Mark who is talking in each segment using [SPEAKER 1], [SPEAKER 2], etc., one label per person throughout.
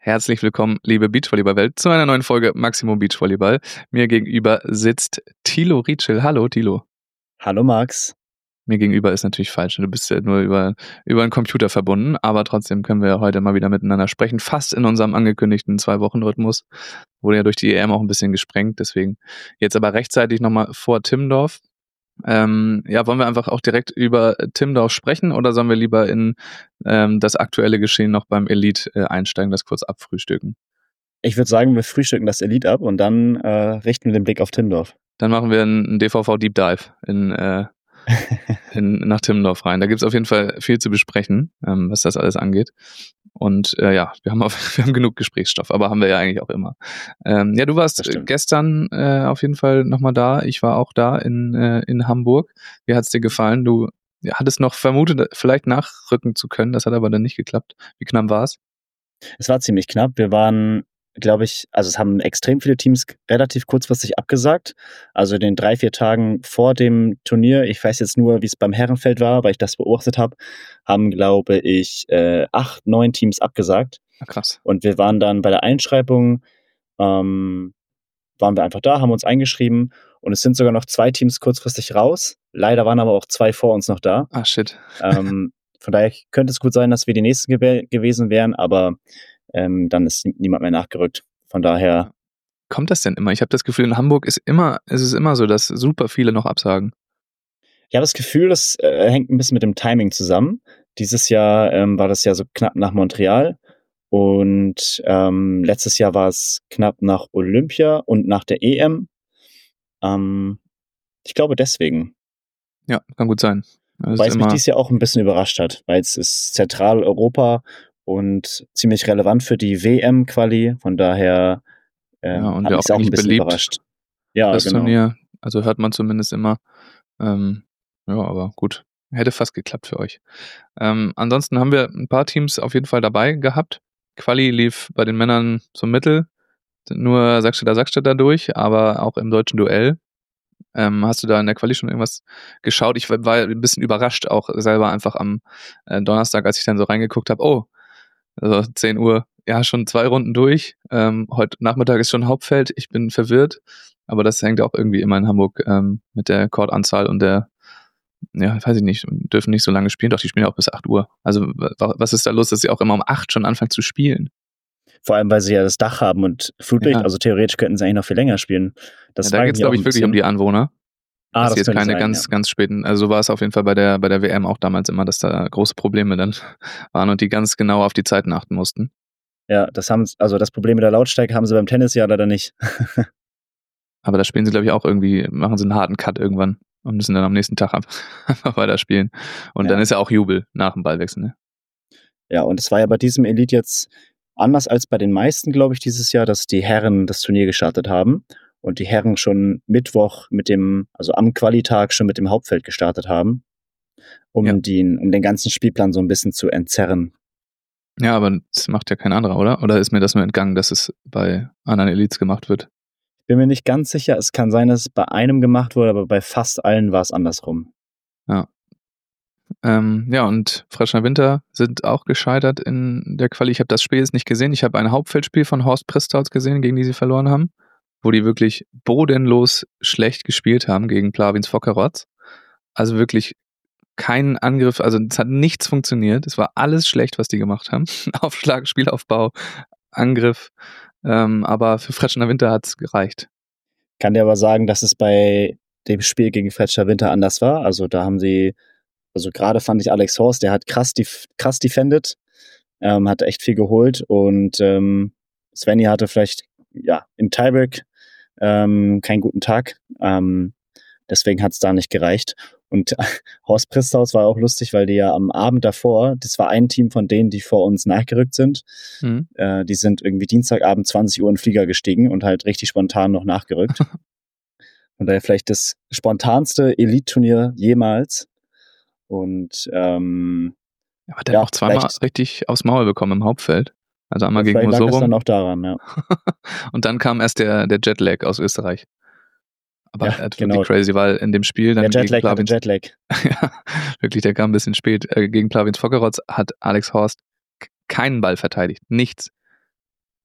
[SPEAKER 1] Herzlich willkommen, liebe Beachvolleyball-Welt, zu einer neuen Folge Maximum Beachvolleyball. Mir gegenüber sitzt Thilo Rietschel. Hallo, Thilo.
[SPEAKER 2] Hallo, Max.
[SPEAKER 1] Mir gegenüber ist natürlich falsch. Du bist ja nur über einen Computer verbunden, aber trotzdem können wir heute mal wieder miteinander sprechen. Fast in unserem angekündigten 2-Wochen-Rhythmus. Wurde ja durch die EM auch ein bisschen gesprengt, deswegen jetzt aber rechtzeitig nochmal vor Timmendorf. Wollen wir einfach auch direkt über Timmendorf sprechen oder sollen wir lieber in das aktuelle Geschehen noch beim Elite einsteigen, das kurz abfrühstücken?
[SPEAKER 2] Ich würde sagen, wir frühstücken das Elite ab und dann richten wir den Blick auf Timmendorf.
[SPEAKER 1] Dann machen wir einen DVV Deep Dive nach Timmendorf rein. Da gibt es auf jeden Fall viel zu besprechen, was das alles angeht. Und wir haben genug Gesprächsstoff, aber haben wir ja eigentlich auch immer. Du warst gestern auf jeden Fall nochmal da. Ich war auch da in Hamburg. Wie hat es dir gefallen? Du hattest noch vermutet, vielleicht nachrücken zu können. Das hat aber dann nicht geklappt. Wie knapp war es?
[SPEAKER 2] Es war ziemlich knapp. Wir waren, glaube ich, es haben extrem viele Teams relativ kurzfristig abgesagt. Also in den 3-4 Tagen vor dem Turnier, ich weiß jetzt nur, wie es beim Herrenfeld war, weil ich das beobachtet habe, haben, glaube ich, 8, 9 Teams abgesagt.
[SPEAKER 1] Krass.
[SPEAKER 2] Und wir waren dann bei der Einschreibung, waren wir einfach da, haben uns eingeschrieben und es sind sogar noch 2 Teams kurzfristig raus. Leider waren aber auch 2 vor uns noch da.
[SPEAKER 1] Ah, shit.
[SPEAKER 2] Von daher könnte es gut sein, dass wir die Nächsten gewesen wären, aber dann ist niemand mehr nachgerückt. Von daher.
[SPEAKER 1] Kommt das denn immer? Ich habe das Gefühl, in Hamburg ist es immer so, dass super viele noch absagen.
[SPEAKER 2] Ich habe das Gefühl, das hängt ein bisschen mit dem Timing zusammen. Dieses Jahr war das ja so knapp nach Montreal und letztes Jahr war es knapp nach Olympia und nach der EM. Ich glaube deswegen.
[SPEAKER 1] Ja, kann gut sein.
[SPEAKER 2] Weil es mich dieses Jahr auch ein bisschen überrascht hat, weil es ist Zentraleuropa und ziemlich relevant für die WM-Quali, von daher
[SPEAKER 1] und
[SPEAKER 2] hat mich auch ein bisschen
[SPEAKER 1] beliebt,
[SPEAKER 2] überrascht. Ja,
[SPEAKER 1] das
[SPEAKER 2] genau.
[SPEAKER 1] Turnier, also hört man zumindest immer. Aber gut, hätte fast geklappt für euch. Ansonsten haben wir ein paar Teams auf jeden Fall dabei gehabt. Quali lief bei den Männern so mittel, nur Sackstädter durch, aber auch im deutschen Duell. Hast du da in der Quali schon irgendwas geschaut? Ich war ein bisschen überrascht, auch selber einfach am Donnerstag, als ich dann so reingeguckt habe, also 10 Uhr, ja, schon 2 Runden durch. Heute Nachmittag ist schon Hauptfeld, ich bin verwirrt, aber das hängt auch irgendwie immer in Hamburg mit der Courtanzahl und weiß ich nicht, dürfen nicht so lange spielen, doch die spielen auch bis 8 Uhr. Also was ist da los, dass sie auch immer um 8 schon anfangen zu spielen?
[SPEAKER 2] Vor allem, weil sie ja das Dach haben und Flutlicht, also theoretisch könnten sie eigentlich noch viel länger spielen.
[SPEAKER 1] Da geht es, glaube ich, wirklich um die Anwohner. Das jetzt keine
[SPEAKER 2] sein,
[SPEAKER 1] ganz späten, also so war es auf jeden Fall bei der WM auch damals immer, dass da große Probleme dann waren und die ganz genau auf die Zeiten achten mussten.
[SPEAKER 2] Ja, das Problem mit der Lautstärke haben sie beim Tennis ja leider nicht.
[SPEAKER 1] Aber da spielen sie, glaube ich, auch irgendwie, machen sie einen harten Cut irgendwann und müssen dann am nächsten Tag einfach weiterspielen. Und dann ist ja auch Jubel nach dem Ballwechsel, ne? Ja,
[SPEAKER 2] und es war ja bei diesem Elite jetzt anders als bei den meisten, glaube ich, dieses Jahr, dass die Herren das Turnier gestartet haben und die Herren schon Mittwoch am Qualitag schon mit dem Hauptfeld gestartet haben, um den ganzen Spielplan so ein bisschen zu entzerren.
[SPEAKER 1] Ja, aber das macht ja kein anderer, oder? Oder ist mir das nur entgangen, dass es bei anderen Elites gemacht wird?
[SPEAKER 2] Ich bin mir nicht ganz sicher. Es kann sein, dass es bei einem gemacht wurde, aber bei fast allen war es andersrum.
[SPEAKER 1] Ja. Und Fresher Winter sind auch gescheitert in der Quali. Ich habe das Spiel jetzt nicht gesehen. Ich habe ein Hauptfeldspiel von Horst Pristauz gesehen, gegen die sie verloren haben, wo die wirklich bodenlos schlecht gespielt haben gegen Plavins Fokkerotz. Also wirklich kein Angriff, also es hat nichts funktioniert. Es war alles schlecht, was die gemacht haben. Aufschlag, Spielaufbau, Angriff. Aber für Fresher Winter hat es gereicht.
[SPEAKER 2] Kann dir aber sagen, dass es bei dem Spiel gegen Fresher Winter anders war. Also da haben sie, gerade fand ich Alex Horst, der hat krass defended, hat echt viel geholt und Svenny hatte vielleicht im Tiebreak keinen guten Tag. Deswegen hat es da nicht gereicht. Und Horst Pristauz war auch lustig, weil die ja am Abend davor, das war ein Team von denen, die vor uns nachgerückt sind.
[SPEAKER 1] Mhm.
[SPEAKER 2] Die sind irgendwie Dienstagabend 20 Uhr in den Flieger gestiegen und halt richtig spontan noch nachgerückt. Von daher vielleicht das spontanste Elite-Turnier jemals. Und
[SPEAKER 1] aber der hat auch zweimal richtig aufs Maul bekommen im Hauptfeld. Also einmal gegen
[SPEAKER 2] Mosorum.
[SPEAKER 1] Vielleicht lag
[SPEAKER 2] das dann auch daran, ja.
[SPEAKER 1] Und dann kam erst der Jetlag aus Österreich. Aber wirklich crazy, weil in dem Spiel dann
[SPEAKER 2] der Jetlag.
[SPEAKER 1] Ja, wirklich, der kam ein bisschen spät. Gegen Plavins Fokkerotz hat Alex Horst keinen Ball verteidigt. Nichts.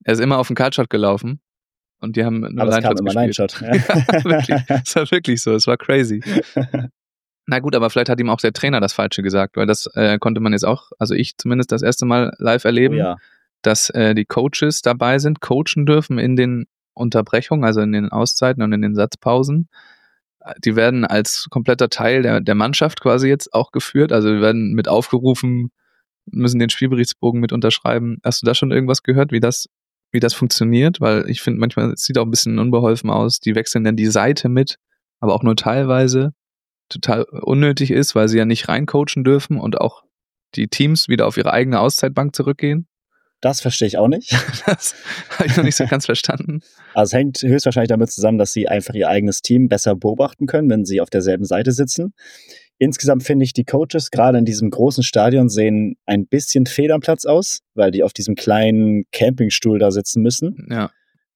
[SPEAKER 1] Er ist immer auf den Cardshot gelaufen und die haben nur
[SPEAKER 2] Line-Shots
[SPEAKER 1] gespielt.
[SPEAKER 2] Line-Shot.
[SPEAKER 1] Ja, wirklich. Es war wirklich so, es war crazy. Na gut, aber vielleicht hat ihm auch der Trainer das Falsche gesagt, weil das konnte man jetzt auch, also ich zumindest das erste Mal live erleben,
[SPEAKER 2] ja.
[SPEAKER 1] dass die Coaches dabei sind, coachen dürfen in den Unterbrechungen, also in den Auszeiten und in den Satzpausen. Die werden als kompletter Teil der Mannschaft quasi jetzt auch geführt, also wir werden mit aufgerufen, müssen den Spielberichtsbogen mit unterschreiben. Hast du da schon irgendwas gehört, wie das funktioniert? Weil ich finde manchmal, es sieht auch ein bisschen unbeholfen aus, die wechseln dann die Seite mit, aber auch nur teilweise. Total unnötig ist, weil sie ja nicht reincoachen dürfen und auch die Teams wieder auf ihre eigene Auszeitbank zurückgehen.
[SPEAKER 2] Das verstehe ich auch nicht.
[SPEAKER 1] Das habe ich noch nicht so ganz verstanden.
[SPEAKER 2] Also es hängt höchstwahrscheinlich damit zusammen, dass sie einfach ihr eigenes Team besser beobachten können, wenn sie auf derselben Seite sitzen. Insgesamt finde ich, die Coaches gerade in diesem großen Stadion sehen ein bisschen fehl am Platz aus, weil die auf diesem kleinen Campingstuhl da sitzen müssen.
[SPEAKER 1] Ja.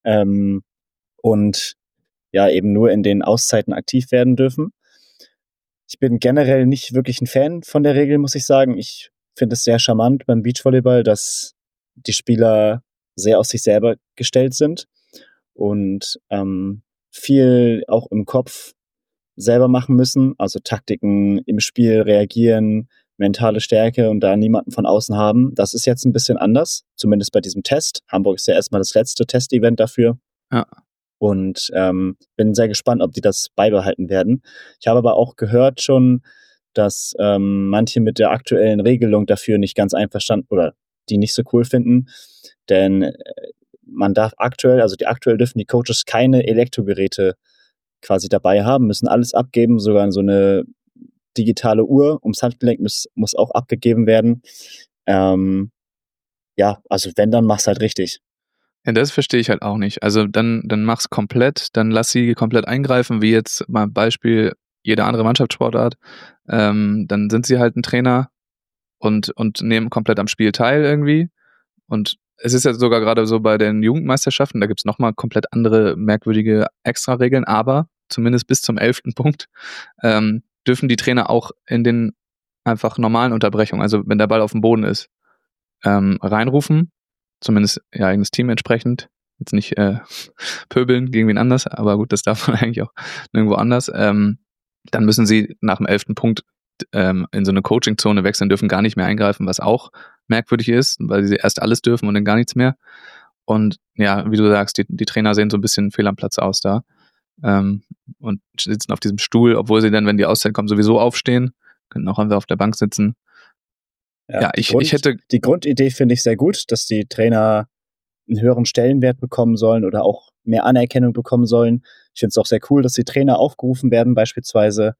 [SPEAKER 2] Und ja, eben nur in den Auszeiten aktiv werden dürfen. Ich bin generell nicht wirklich ein Fan von der Regel, muss ich sagen. Ich finde es sehr charmant beim Beachvolleyball, dass die Spieler sehr auf sich selber gestellt sind und viel auch im Kopf selber machen müssen, also Taktiken im Spiel reagieren, mentale Stärke und da niemanden von außen haben. Das ist jetzt ein bisschen anders, zumindest bei diesem Test. Hamburg ist ja erstmal das letzte Testevent dafür.
[SPEAKER 1] Ja.
[SPEAKER 2] Und bin sehr gespannt, ob die das beibehalten werden. Ich habe aber auch gehört schon, dass manche mit der aktuellen Regelung dafür nicht ganz einverstanden oder die nicht so cool finden. Denn man darf aktuell dürfen die Coaches keine Elektrogeräte quasi dabei haben, müssen alles abgeben, sogar so eine digitale Uhr ums Handgelenk muss auch abgegeben werden. Ja, also wenn, dann mach's halt richtig.
[SPEAKER 1] Ja, das verstehe ich halt auch nicht. Also dann mach's komplett, dann lass sie komplett eingreifen, wie jetzt mal Beispiel jede andere Mannschaftssportart. Dann sind sie halt ein Trainer und nehmen komplett am Spiel teil irgendwie. Und es ist ja sogar gerade so bei den Jugendmeisterschaften, da gibt's nochmal komplett andere merkwürdige Extra-Regeln, aber zumindest bis zum 11. Punkt dürfen die Trainer auch in den einfach normalen Unterbrechungen, also wenn der Ball auf dem Boden ist, reinrufen, zumindest ihr eigenes Team entsprechend, jetzt nicht pöbeln gegen wen anders, aber gut, das darf man eigentlich auch nirgendwo anders. Dann müssen sie nach dem 11. Punkt in so eine Coaching-Zone wechseln, dürfen gar nicht mehr eingreifen, was auch merkwürdig ist, weil sie erst alles dürfen und dann gar nichts mehr. Und ja, wie du sagst, die Trainer sehen so ein bisschen fehl am Platz aus da und sitzen auf diesem Stuhl, obwohl sie dann, wenn die Auszeit kommt, sowieso aufstehen, können auch einfach auf der Bank sitzen. Ja, ich hätte...
[SPEAKER 2] Die Grundidee finde ich sehr gut, dass die Trainer einen höheren Stellenwert bekommen sollen oder auch mehr Anerkennung bekommen sollen. Ich finde es auch sehr cool, dass die Trainer aufgerufen werden beispielsweise.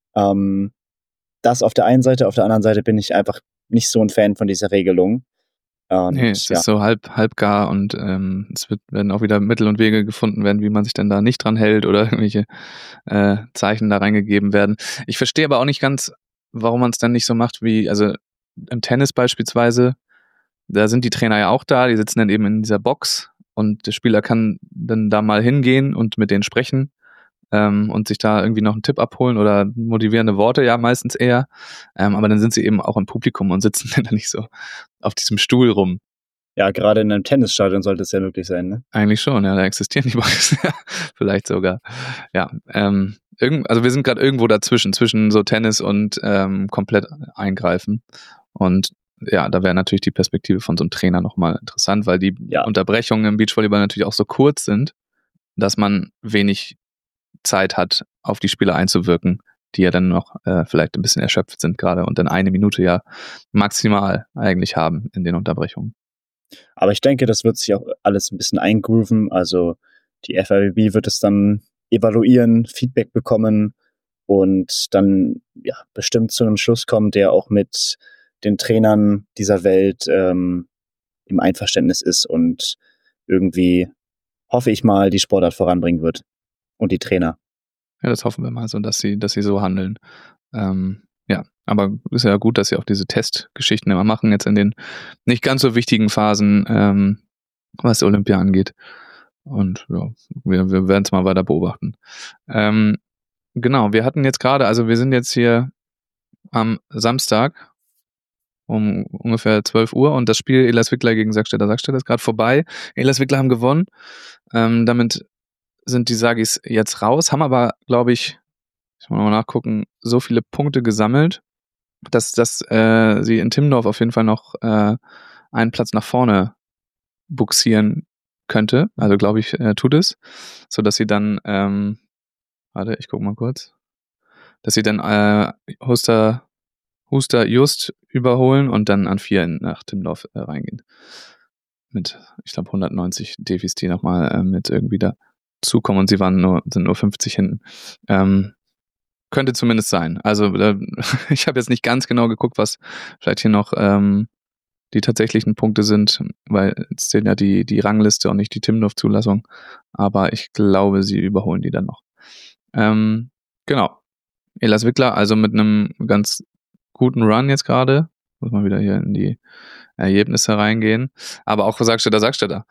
[SPEAKER 2] Das auf der einen Seite, auf der anderen Seite bin ich einfach nicht so ein Fan von dieser Regelung.
[SPEAKER 1] Nee, es ist so halbgar und es werden auch wieder Mittel und Wege gefunden werden, wie man sich denn da nicht dran hält oder irgendwelche Zeichen da reingegeben werden. Ich verstehe aber auch nicht ganz, warum man es dann nicht so macht wie, also im Tennis beispielsweise, da sind die Trainer ja auch da, die sitzen dann eben in dieser Box und der Spieler kann dann da mal hingehen und mit denen sprechen und sich da irgendwie noch einen Tipp abholen oder motivierende Worte, ja, meistens eher. Aber dann sind sie eben auch im Publikum und sitzen dann nicht so auf diesem Stuhl rum.
[SPEAKER 2] Ja, gerade in einem Tennisstadion sollte es ja möglich sein, ne?
[SPEAKER 1] Eigentlich schon, ja, da existieren die Boxen, ja, vielleicht sogar. Ja, also wir sind gerade irgendwo dazwischen, zwischen so Tennis und komplett eingreifen. Und ja, da wäre natürlich die Perspektive von so einem Trainer nochmal interessant, weil die Unterbrechungen im Beachvolleyball natürlich auch so kurz sind, dass man wenig Zeit hat, auf die Spieler einzuwirken, die ja dann noch vielleicht ein bisschen erschöpft sind gerade und dann 1 Minute ja maximal eigentlich haben in den Unterbrechungen.
[SPEAKER 2] Aber ich denke, das wird sich auch alles ein bisschen eingrooven. Also die FIVB wird es dann evaluieren, Feedback bekommen und dann ja bestimmt zu einem Schluss kommen, der auch mit den Trainern dieser Welt im Einverständnis ist und irgendwie, hoffe ich mal, die Sportart voranbringen wird. Und die Trainer.
[SPEAKER 1] Ja, das hoffen wir mal so, dass sie so handeln. Ja, aber ist ja gut, dass sie auch diese Testgeschichten immer machen, jetzt in den nicht ganz so wichtigen Phasen, was Olympia angeht. Und ja, wir werden es mal weiter beobachten. Genau, wir hatten jetzt gerade, also wir sind jetzt hier am Samstag um ungefähr 12 Uhr und das Spiel Ehlers-Wickler gegen Sackstädter ist gerade vorbei. Ehlers-Wickler haben gewonnen. Damit sind die Sagis jetzt raus, haben aber, glaube ich muss mal nachgucken, so viele Punkte gesammelt, dass sie in Timmendorf auf jeden Fall noch einen Platz nach vorne buxieren könnte. Also glaube ich, tut es, sodass sie dann, warte, ich gucke mal kurz, dass sie dann Huster Just überholen und dann an 4 nach Timmendorf reingehen. Mit, ich glaube, 190 Defis, die nochmal mit irgendwie dazukommen und sie sind nur 50 hinten. Könnte zumindest sein. Also ich habe jetzt nicht ganz genau geguckt, was vielleicht hier noch die tatsächlichen Punkte sind, weil jetzt zählt ja die Rangliste und nicht die Timmendorf-Zulassung. Aber ich glaube, sie überholen die dann noch. Genau. Ehlers-Wickler, also mit einem ganz guten Run jetzt gerade. Muss man wieder hier in die Ergebnisse reingehen. Aber auch für Sackstädter.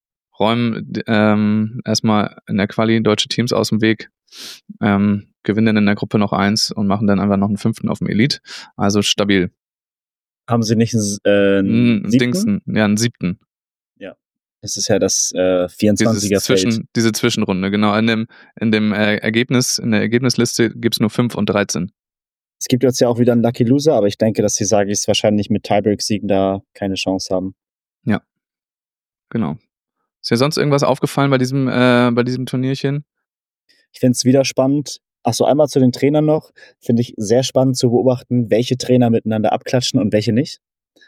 [SPEAKER 1] Räumen erstmal in der Quali deutsche Teams aus dem Weg, gewinnen in der Gruppe noch 1 und machen dann einfach noch einen 5. auf dem Elite. Also stabil.
[SPEAKER 2] Haben sie nicht einen 7.?
[SPEAKER 1] Ja, einen 7.
[SPEAKER 2] Ja. Das ist ja das 24er Feld.
[SPEAKER 1] Diese Zwischenrunde, genau. In der Ergebnisliste gibt es nur 5 und 13.
[SPEAKER 2] Es gibt jetzt ja auch wieder einen Lucky Loser, aber ich denke, dass die Sagis wahrscheinlich mit Tiebreak-Siegen da keine Chance haben.
[SPEAKER 1] Ja, genau. Ist dir sonst irgendwas aufgefallen bei diesem Turnierchen?
[SPEAKER 2] Ich finde es wieder spannend. Achso, einmal zu den Trainern noch. Finde ich sehr spannend zu beobachten, welche Trainer miteinander abklatschen und welche nicht.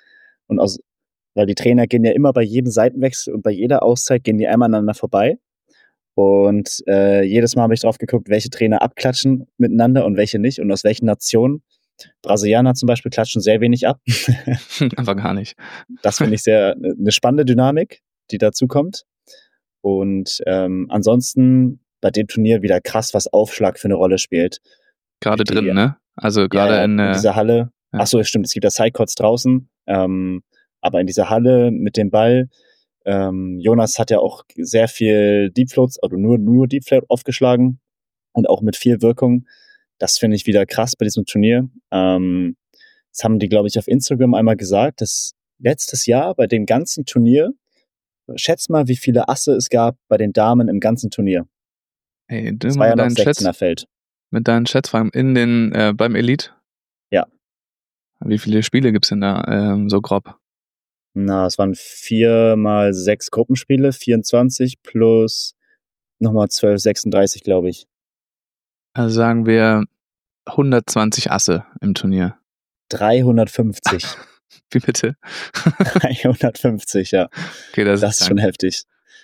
[SPEAKER 2] Weil die Trainer gehen ja immer bei jedem Seitenwechsel und bei jeder Auszeit gehen die einmal aneinander vorbei. Und jedes Mal habe ich drauf geguckt, welche Trainer abklatschen miteinander und welche nicht und aus welchen Nationen. Brasilianer zum Beispiel klatschen sehr wenig ab.
[SPEAKER 1] Einfach gar nicht.
[SPEAKER 2] Das finde ich eine spannende Dynamik, die dazu kommt. Und ansonsten bei dem Turnier wieder krass, was Aufschlag für eine Rolle spielt.
[SPEAKER 1] Gerade drin, ne? Also gerade
[SPEAKER 2] in dieser Halle. Ja. Achso, stimmt, es gibt ja Sidecourts draußen. Aber in dieser Halle mit dem Ball, Jonas hat ja auch sehr viel Deepfloats, also nur Deepfloat aufgeschlagen und auch mit viel Wirkung. Das finde ich wieder krass bei diesem Turnier. Das haben die, glaube ich, auf Instagram einmal gesagt, dass letztes Jahr bei dem ganzen Turnier, schätz mal, wie viele Asse es gab bei den Damen im ganzen Turnier.
[SPEAKER 1] Hey,
[SPEAKER 2] das war ja noch 16er Feld.
[SPEAKER 1] Mit deinen Schätzfragen beim Elite?
[SPEAKER 2] Ja.
[SPEAKER 1] Wie viele Spiele gibt's denn da so grob?
[SPEAKER 2] Na, es waren 4 mal 6 Gruppenspiele, 24 plus nochmal 12, 36, glaube ich.
[SPEAKER 1] Also sagen wir 120 Asse im Turnier.
[SPEAKER 2] 350.
[SPEAKER 1] Wie bitte?
[SPEAKER 2] 350, ja.
[SPEAKER 1] Okay, das
[SPEAKER 2] ist schon heftig.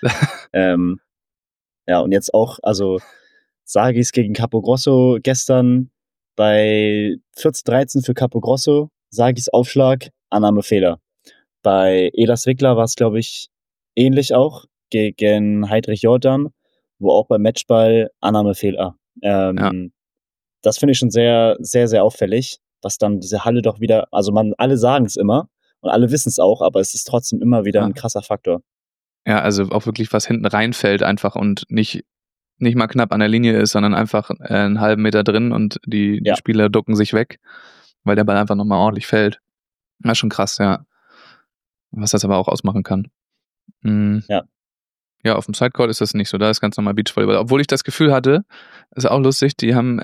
[SPEAKER 2] Ja, und jetzt auch, also Sagis gegen Capogrosso gestern bei 14-13 für Capogrosso, Sagis Aufschlag, Annahmefehler. Bei Ehlers-Wickler war es, glaube ich, ähnlich auch gegen Heidrich Jordan, wo auch beim Matchball Annahmefehler. Das finde ich schon sehr, sehr, sehr auffällig, was dann diese Halle doch wieder, also alle sagen es immer und alle wissen es auch, aber es ist trotzdem immer wieder ein krasser Faktor.
[SPEAKER 1] Ja, also auch wirklich was hinten reinfällt einfach und nicht mal knapp an der Linie ist, sondern einfach einen halben Meter drin und die Spieler ducken sich weg, weil der Ball einfach nochmal ordentlich fällt. Das ist schon krass, ja. Was das aber auch ausmachen kann.
[SPEAKER 2] Ja.
[SPEAKER 1] Ja, auf dem Sidecourt ist das nicht so, da ist ganz normal Beachvolleyball. Obwohl ich das Gefühl hatte, ist auch lustig, die haben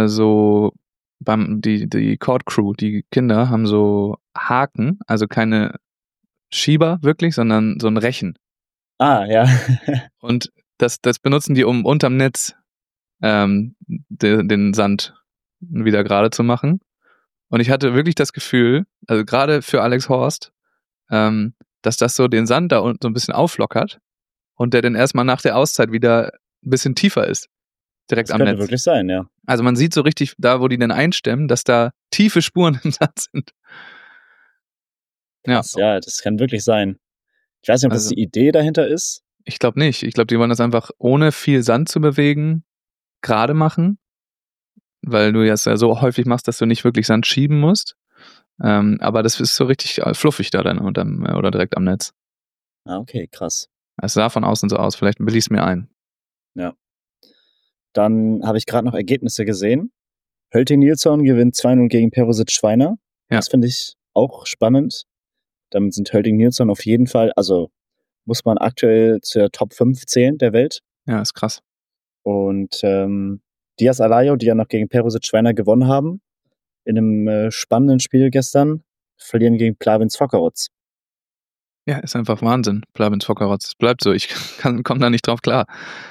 [SPEAKER 1] die Court Crew, die Kinder, haben so Haken, also keine Schieber wirklich, sondern so ein Rechen.
[SPEAKER 2] Ah, ja.
[SPEAKER 1] Und das benutzen die, um unterm Netz den Sand wieder gerade zu machen. Und ich hatte wirklich das Gefühl, also gerade für Alex Horst, dass das so den Sand da unten so ein bisschen auflockert und der dann erstmal nach der Auszeit wieder ein bisschen tiefer ist. Direkt am Netz.
[SPEAKER 2] Das könnte wirklich sein, ja.
[SPEAKER 1] Also man sieht so richtig, da wo die dann einstemmen, dass da tiefe Spuren im Sand sind.
[SPEAKER 2] Krass, ja, das kann wirklich sein. Ich weiß nicht, ob das die Idee dahinter ist.
[SPEAKER 1] Ich glaube nicht. Ich glaube, die wollen das einfach ohne viel Sand zu bewegen gerade machen, weil du das ja so häufig machst, dass du nicht wirklich Sand schieben musst. Aber das ist so richtig fluffig da dann oder direkt am Netz.
[SPEAKER 2] Ah, okay, krass.
[SPEAKER 1] Es sah von außen so aus. Vielleicht bilde ich es mir ein.
[SPEAKER 2] Ja. Dann habe ich gerade noch Ergebnisse gesehen. Hölting Nilsson gewinnt 2-0 gegen Perosic Schweiner. Ja. Das finde ich auch spannend. Damit sind Hölting Nilsson auf jeden Fall, also muss man aktuell zur Top 5 zählen der Welt.
[SPEAKER 1] Ja, ist krass.
[SPEAKER 2] Und Diaz Alayo, die ja noch gegen Peruzic Schweiner gewonnen haben, in einem spannenden Spiel gestern, verlieren gegen Plavin Zvokorotz.
[SPEAKER 1] Ja, ist einfach Wahnsinn. Plavin Zvokorotz. Es bleibt so. Ich komme da nicht drauf klar.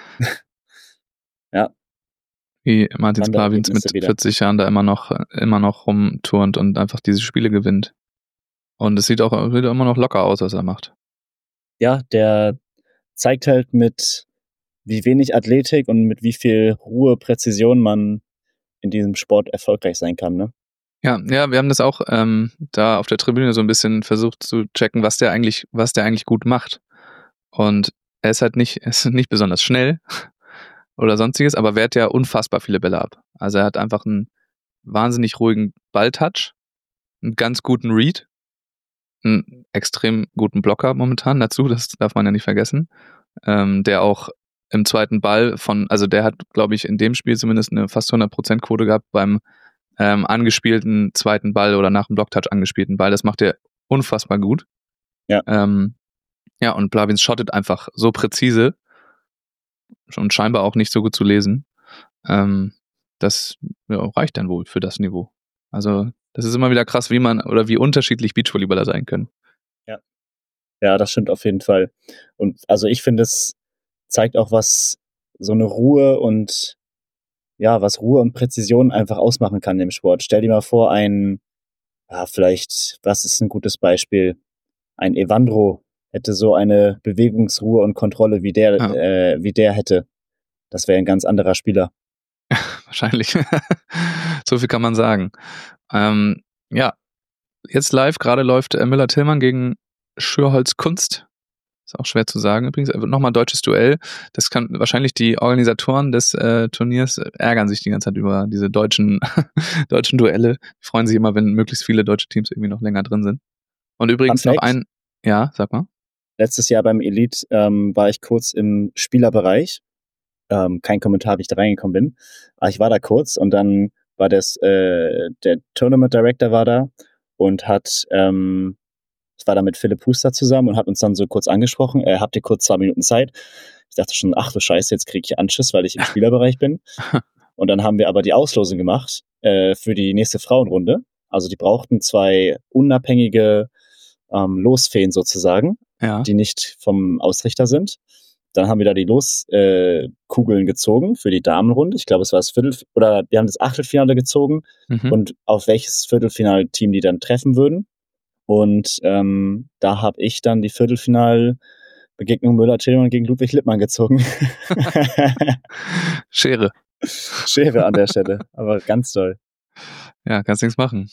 [SPEAKER 2] Ja.
[SPEAKER 1] Wie Martins Plavins mit 40 Jahren da immer noch rumturnt und einfach diese Spiele gewinnt. Und es sieht auch immer noch locker aus, was er macht.
[SPEAKER 2] Ja, der zeigt halt mit wie wenig Athletik und mit wie viel Ruhe, Präzision man in diesem Sport erfolgreich sein kann, ne?
[SPEAKER 1] Ja, wir haben das auch da auf der Tribüne so ein bisschen versucht zu checken, was der eigentlich gut macht. Und er ist halt nicht besonders schnell oder sonstiges, aber wehrt ja unfassbar viele Bälle ab. Also er hat einfach einen wahnsinnig ruhigen Balltouch, einen ganz guten Read, einen extrem guten Blocker momentan dazu, das darf man ja nicht vergessen, der auch im zweiten Ball also der hat, glaube ich, in dem Spiel zumindest eine fast 100% Quote gehabt beim angespielten zweiten Ball oder nach dem Blocktouch angespielten Ball. Das macht er unfassbar gut.
[SPEAKER 2] Ja.
[SPEAKER 1] Ja, und Plavins shottet einfach so präzise und scheinbar auch nicht so gut zu lesen. Das reicht dann wohl für das Niveau. Also das ist immer wieder krass, wie unterschiedlich Beachvolleyballer sein können.
[SPEAKER 2] Ja, das stimmt auf jeden Fall. Und also ich finde, es zeigt auch, was so eine Ruhe und Präzision einfach ausmachen kann im Sport. Stell dir mal vor, was ist ein gutes Beispiel? Ein Evandro hätte so eine Bewegungsruhe und Kontrolle wie der hätte. Das wäre ein ganz anderer Spieler.
[SPEAKER 1] Wahrscheinlich. So viel kann man sagen. Ja, jetzt live, gerade läuft Müller-Tillmann gegen Schürholz Kunst. Ist auch schwer zu sagen übrigens. Nochmal deutsches Duell. Das kann wahrscheinlich die Organisatoren des Turniers ärgern sich die ganze Zeit über diese deutschen Duelle. Die freuen sich immer, wenn möglichst viele deutsche Teams irgendwie noch länger drin sind. Und übrigens noch ja, sag mal.
[SPEAKER 2] Letztes Jahr beim Elite war ich kurz im Spielerbereich. Kein Kommentar, wie ich da reingekommen bin. Aber ich war da kurz und dann war der Tournament Director war da und ich war da mit Philipp Huster zusammen und hat uns dann so kurz angesprochen, habt ihr kurz 2 Minuten Zeit? Ich dachte schon, ach du Scheiße, jetzt kriege ich Anschiss, weil ich im Spielerbereich bin. Und dann haben wir aber die Auslosung gemacht für die nächste Frauenrunde. Also die brauchten 2 unabhängige Losfeen sozusagen, die nicht vom Ausrichter sind. Dann haben wir da die Loskugeln gezogen für die Damenrunde. Ich glaube, es war wir haben das Achtelfinale gezogen und auf welches Viertelfinalteam die dann treffen würden. Und da habe ich dann die Viertelfinalbegegnung Müller-Tillmann gegen Ludwig Lippmann gezogen.
[SPEAKER 1] Schere
[SPEAKER 2] an der Stelle, aber ganz toll.
[SPEAKER 1] Ja, kannst nichts machen.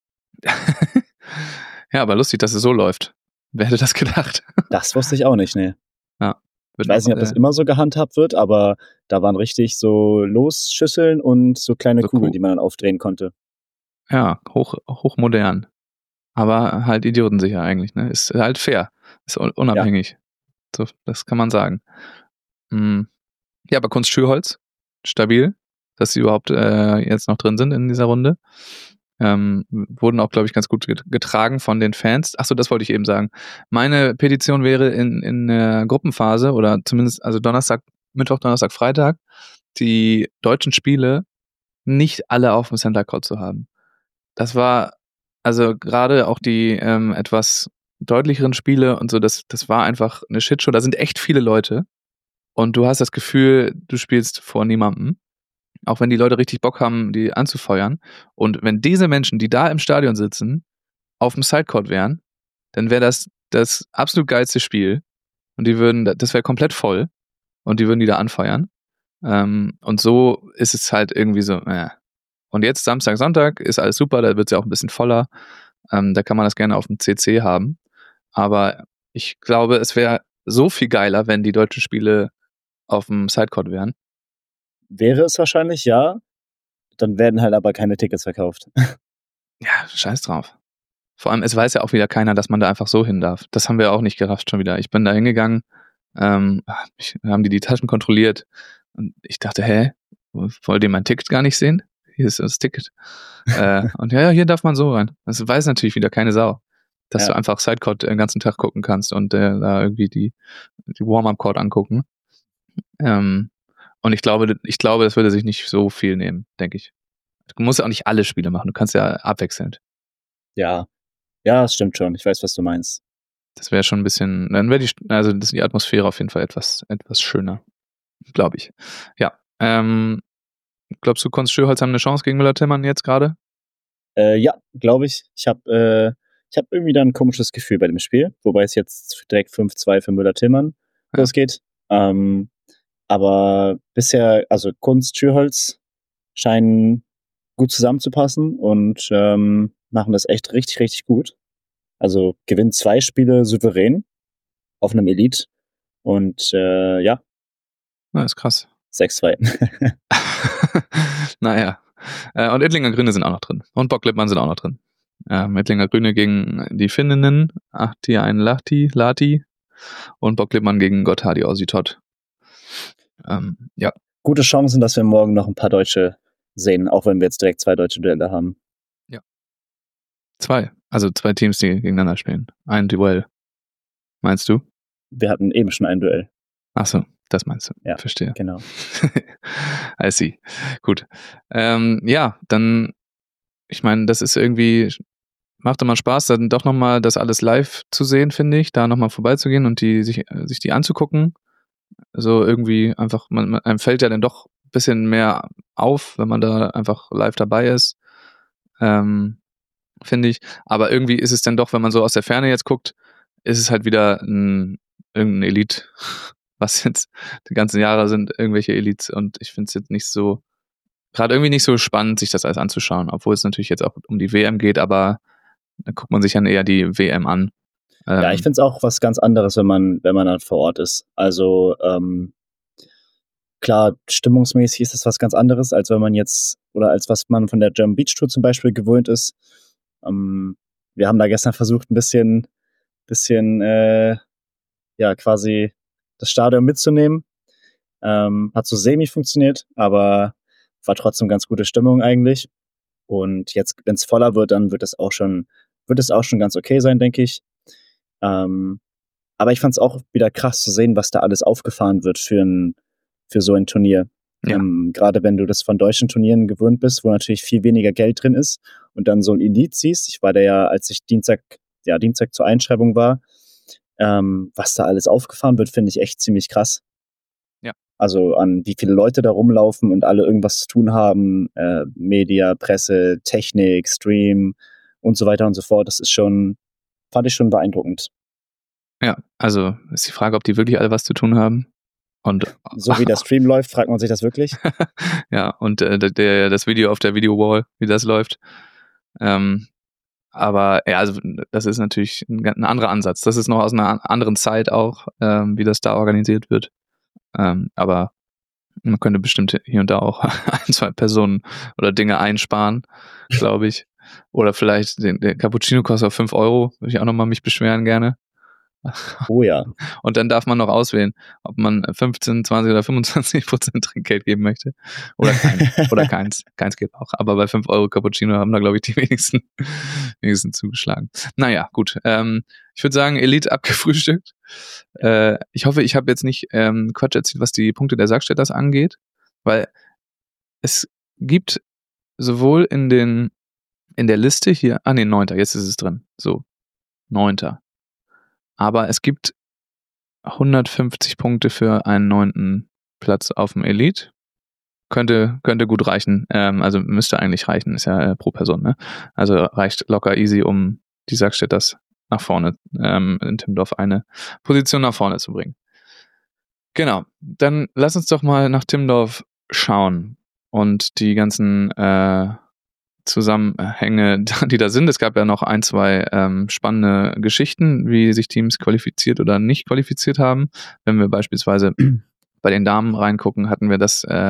[SPEAKER 1] Ja, aber lustig, dass es so läuft. Wer hätte das gedacht?
[SPEAKER 2] Das wusste ich auch nicht, ne.
[SPEAKER 1] Ja.
[SPEAKER 2] Ich weiß nicht, ob das immer so gehandhabt wird, aber da waren richtig so Losschüsseln und so kleine Kugeln, die man dann aufdrehen konnte.
[SPEAKER 1] Ja, hochmodern. Aber halt idiotensicher eigentlich, ne? Ist halt fair. Ist unabhängig. Ja. So, das kann man sagen. Ja, aber Kunst Schürholz, stabil, dass sie überhaupt jetzt noch drin sind in dieser Runde. Wurden auch, glaube ich, ganz gut getragen von den Fans. Achso, das wollte ich eben sagen. Meine Petition wäre in der Gruppenphase oder zumindest, also Mittwoch, Donnerstag, Freitag, die deutschen Spiele nicht alle auf dem Center Court zu haben. Das war, also gerade auch die etwas deutlicheren Spiele und so, das war einfach eine Shitshow. Da sind echt viele Leute und du hast das Gefühl, du spielst vor niemandem. Auch wenn die Leute richtig Bock haben, die anzufeuern. Und wenn diese Menschen, die da im Stadion sitzen, auf dem Sidecourt wären, dann wäre das absolut geilste Spiel. Und das wäre komplett voll. Und die würden die da anfeuern. Und so ist es halt irgendwie so, Und jetzt Samstag, Sonntag ist alles super, da wird es ja auch ein bisschen voller. Da kann man das gerne auf dem CC haben. Aber ich glaube, es wäre so viel geiler, wenn die deutschen Spiele auf dem Sidecourt wären.
[SPEAKER 2] Wäre es wahrscheinlich, ja. Dann werden halt aber keine Tickets verkauft.
[SPEAKER 1] Ja, scheiß drauf. Vor allem, es weiß ja auch wieder keiner, dass man da einfach so hin darf. Das haben wir auch nicht gerafft schon wieder. Ich bin da hingegangen, haben die Taschen kontrolliert und ich dachte, wollt ihr mein Ticket gar nicht sehen? hier ist das Ticket. Und ja, hier darf man so rein. Das weiß natürlich wieder keine Sau. Dass du einfach Sidecourt den ganzen Tag gucken kannst und da irgendwie die Warm-Up-Court angucken. Und ich glaube, das würde sich nicht so viel nehmen, denke ich. Du musst ja auch nicht alle Spiele machen, du kannst ja abwechselnd.
[SPEAKER 2] Ja, das stimmt schon. Ich weiß, was du meinst.
[SPEAKER 1] Das wäre schon ein bisschen, dann wäre die Atmosphäre auf jeden Fall etwas schöner, glaube ich. Ja, glaubst du, Konst Schürholz haben eine Chance gegen Müller-Tillmann jetzt gerade?
[SPEAKER 2] Ja, glaube ich. Ich habe irgendwie da ein komisches Gefühl bei dem Spiel, wobei es jetzt direkt 5-2 für Müller-Tillmann losgeht. Aber bisher, also Kunst, Schürholz scheinen gut zusammenzupassen und machen das echt richtig, richtig gut. Also gewinnen 2 Spiele souverän auf einem Elite und ja.
[SPEAKER 1] Das ist krass.
[SPEAKER 2] 6-2.
[SPEAKER 1] Naja. Und Ettlinger Grüne sind auch noch drin. Und Bock Lippmann sind auch noch drin. Ettlinger Grüne gegen die Finninnen, Ahtiainen Lati und Bock Lippmann gegen Gotthard Orsitot. Ja.
[SPEAKER 2] Gute Chancen, dass wir morgen noch ein paar Deutsche sehen, auch wenn wir jetzt direkt 2 deutsche Duelle haben.
[SPEAKER 1] Ja. 2. Also 2 Teams, die gegeneinander spielen. Ein Duell. Meinst du?
[SPEAKER 2] Wir hatten eben schon ein Duell.
[SPEAKER 1] Ach so, das meinst du.
[SPEAKER 2] Ja,
[SPEAKER 1] verstehe.
[SPEAKER 2] Genau.
[SPEAKER 1] I see. Gut. Ja, dann, ich meine, das ist irgendwie, macht immer Spaß, dann doch nochmal das alles live zu sehen, finde ich, da nochmal vorbeizugehen und sich die anzugucken. So irgendwie einfach, einem fällt ja dann doch ein bisschen mehr auf, wenn man da einfach live dabei ist, finde ich. Aber irgendwie ist es dann doch, wenn man so aus der Ferne jetzt guckt, ist es halt wieder irgendein Elite, was jetzt die ganzen Jahre sind, irgendwelche Elites, und ich finde es jetzt nicht so, gerade irgendwie nicht so spannend, sich das alles anzuschauen, obwohl es natürlich jetzt auch um die WM geht, aber dann guckt man sich dann eher die WM an.
[SPEAKER 2] Ja, ich finde es auch was ganz anderes, wenn man dann vor Ort ist. Also klar, stimmungsmäßig ist das was ganz anderes, als wenn man jetzt, oder als was man von der German Beach Tour zum Beispiel gewöhnt ist. Wir haben da gestern versucht, ein bisschen quasi das Stadion mitzunehmen. Hat so semi funktioniert, aber war trotzdem ganz gute Stimmung eigentlich. Und jetzt, wenn es voller wird, dann wird es auch schon ganz okay sein, denke ich. Aber ich fand es auch wieder krass zu sehen, was da alles aufgefahren wird für so ein Turnier.
[SPEAKER 1] Ja.
[SPEAKER 2] Gerade wenn du das von deutschen Turnieren gewöhnt bist, wo natürlich viel weniger Geld drin ist und dann so ein Elite siehst. Ich war da ja, als ich Dienstag zur Einschreibung war, was da alles aufgefahren wird, finde ich echt ziemlich krass.
[SPEAKER 1] Ja. Also
[SPEAKER 2] an wie viele Leute da rumlaufen und alle irgendwas zu tun haben, Media, Presse, Technik, Stream und so weiter und so fort. Das ist fand ich schon beeindruckend.
[SPEAKER 1] Ja, also ist die Frage, ob die wirklich alle was zu tun haben. Und
[SPEAKER 2] so wie der Stream läuft, fragt man sich das wirklich?
[SPEAKER 1] Ja, und das Video auf der Video-Wall, wie das läuft. Aber ja, also das ist natürlich ein anderer Ansatz. Das ist noch aus einer anderen Zeit auch, wie das da organisiert wird. Aber man könnte bestimmt hier und da auch 1, 2 Personen oder Dinge einsparen, glaube ich. Oder vielleicht der Cappuccino kostet auf 5 €, würde ich auch nochmal mich beschweren gerne.
[SPEAKER 2] Oh ja.
[SPEAKER 1] Und dann darf man noch auswählen, ob man 15, 20 oder 25% Trinkgeld geben möchte. Oder keins. Oder keins. Keins geht auch. Aber bei 5 € Cappuccino haben da, glaube ich, die wenigsten zugeschlagen. Naja, gut. Ich würde sagen, Elite abgefrühstückt. Ich hoffe, ich habe jetzt nicht Quatsch erzählt, was die Punkte der Sackstädters angeht, weil es gibt sowohl in der Liste hier, 9. Jetzt ist es drin. So, 9. Aber es gibt 150 Punkte für einen 9. Platz auf dem Elite. Könnte gut reichen. Also müsste eigentlich reichen, ist ja pro Person, ne? Also reicht locker easy, um die Sackstädters nach vorne, in Timmendorf eine Position nach vorne zu bringen. Genau. Dann lass uns doch mal nach Timmendorf schauen und die ganzen Zusammenhänge, die da sind. Es gab ja noch 1, 2 spannende Geschichten, wie sich Teams qualifiziert oder nicht qualifiziert haben. Wenn wir beispielsweise bei den Damen reingucken, hatten wir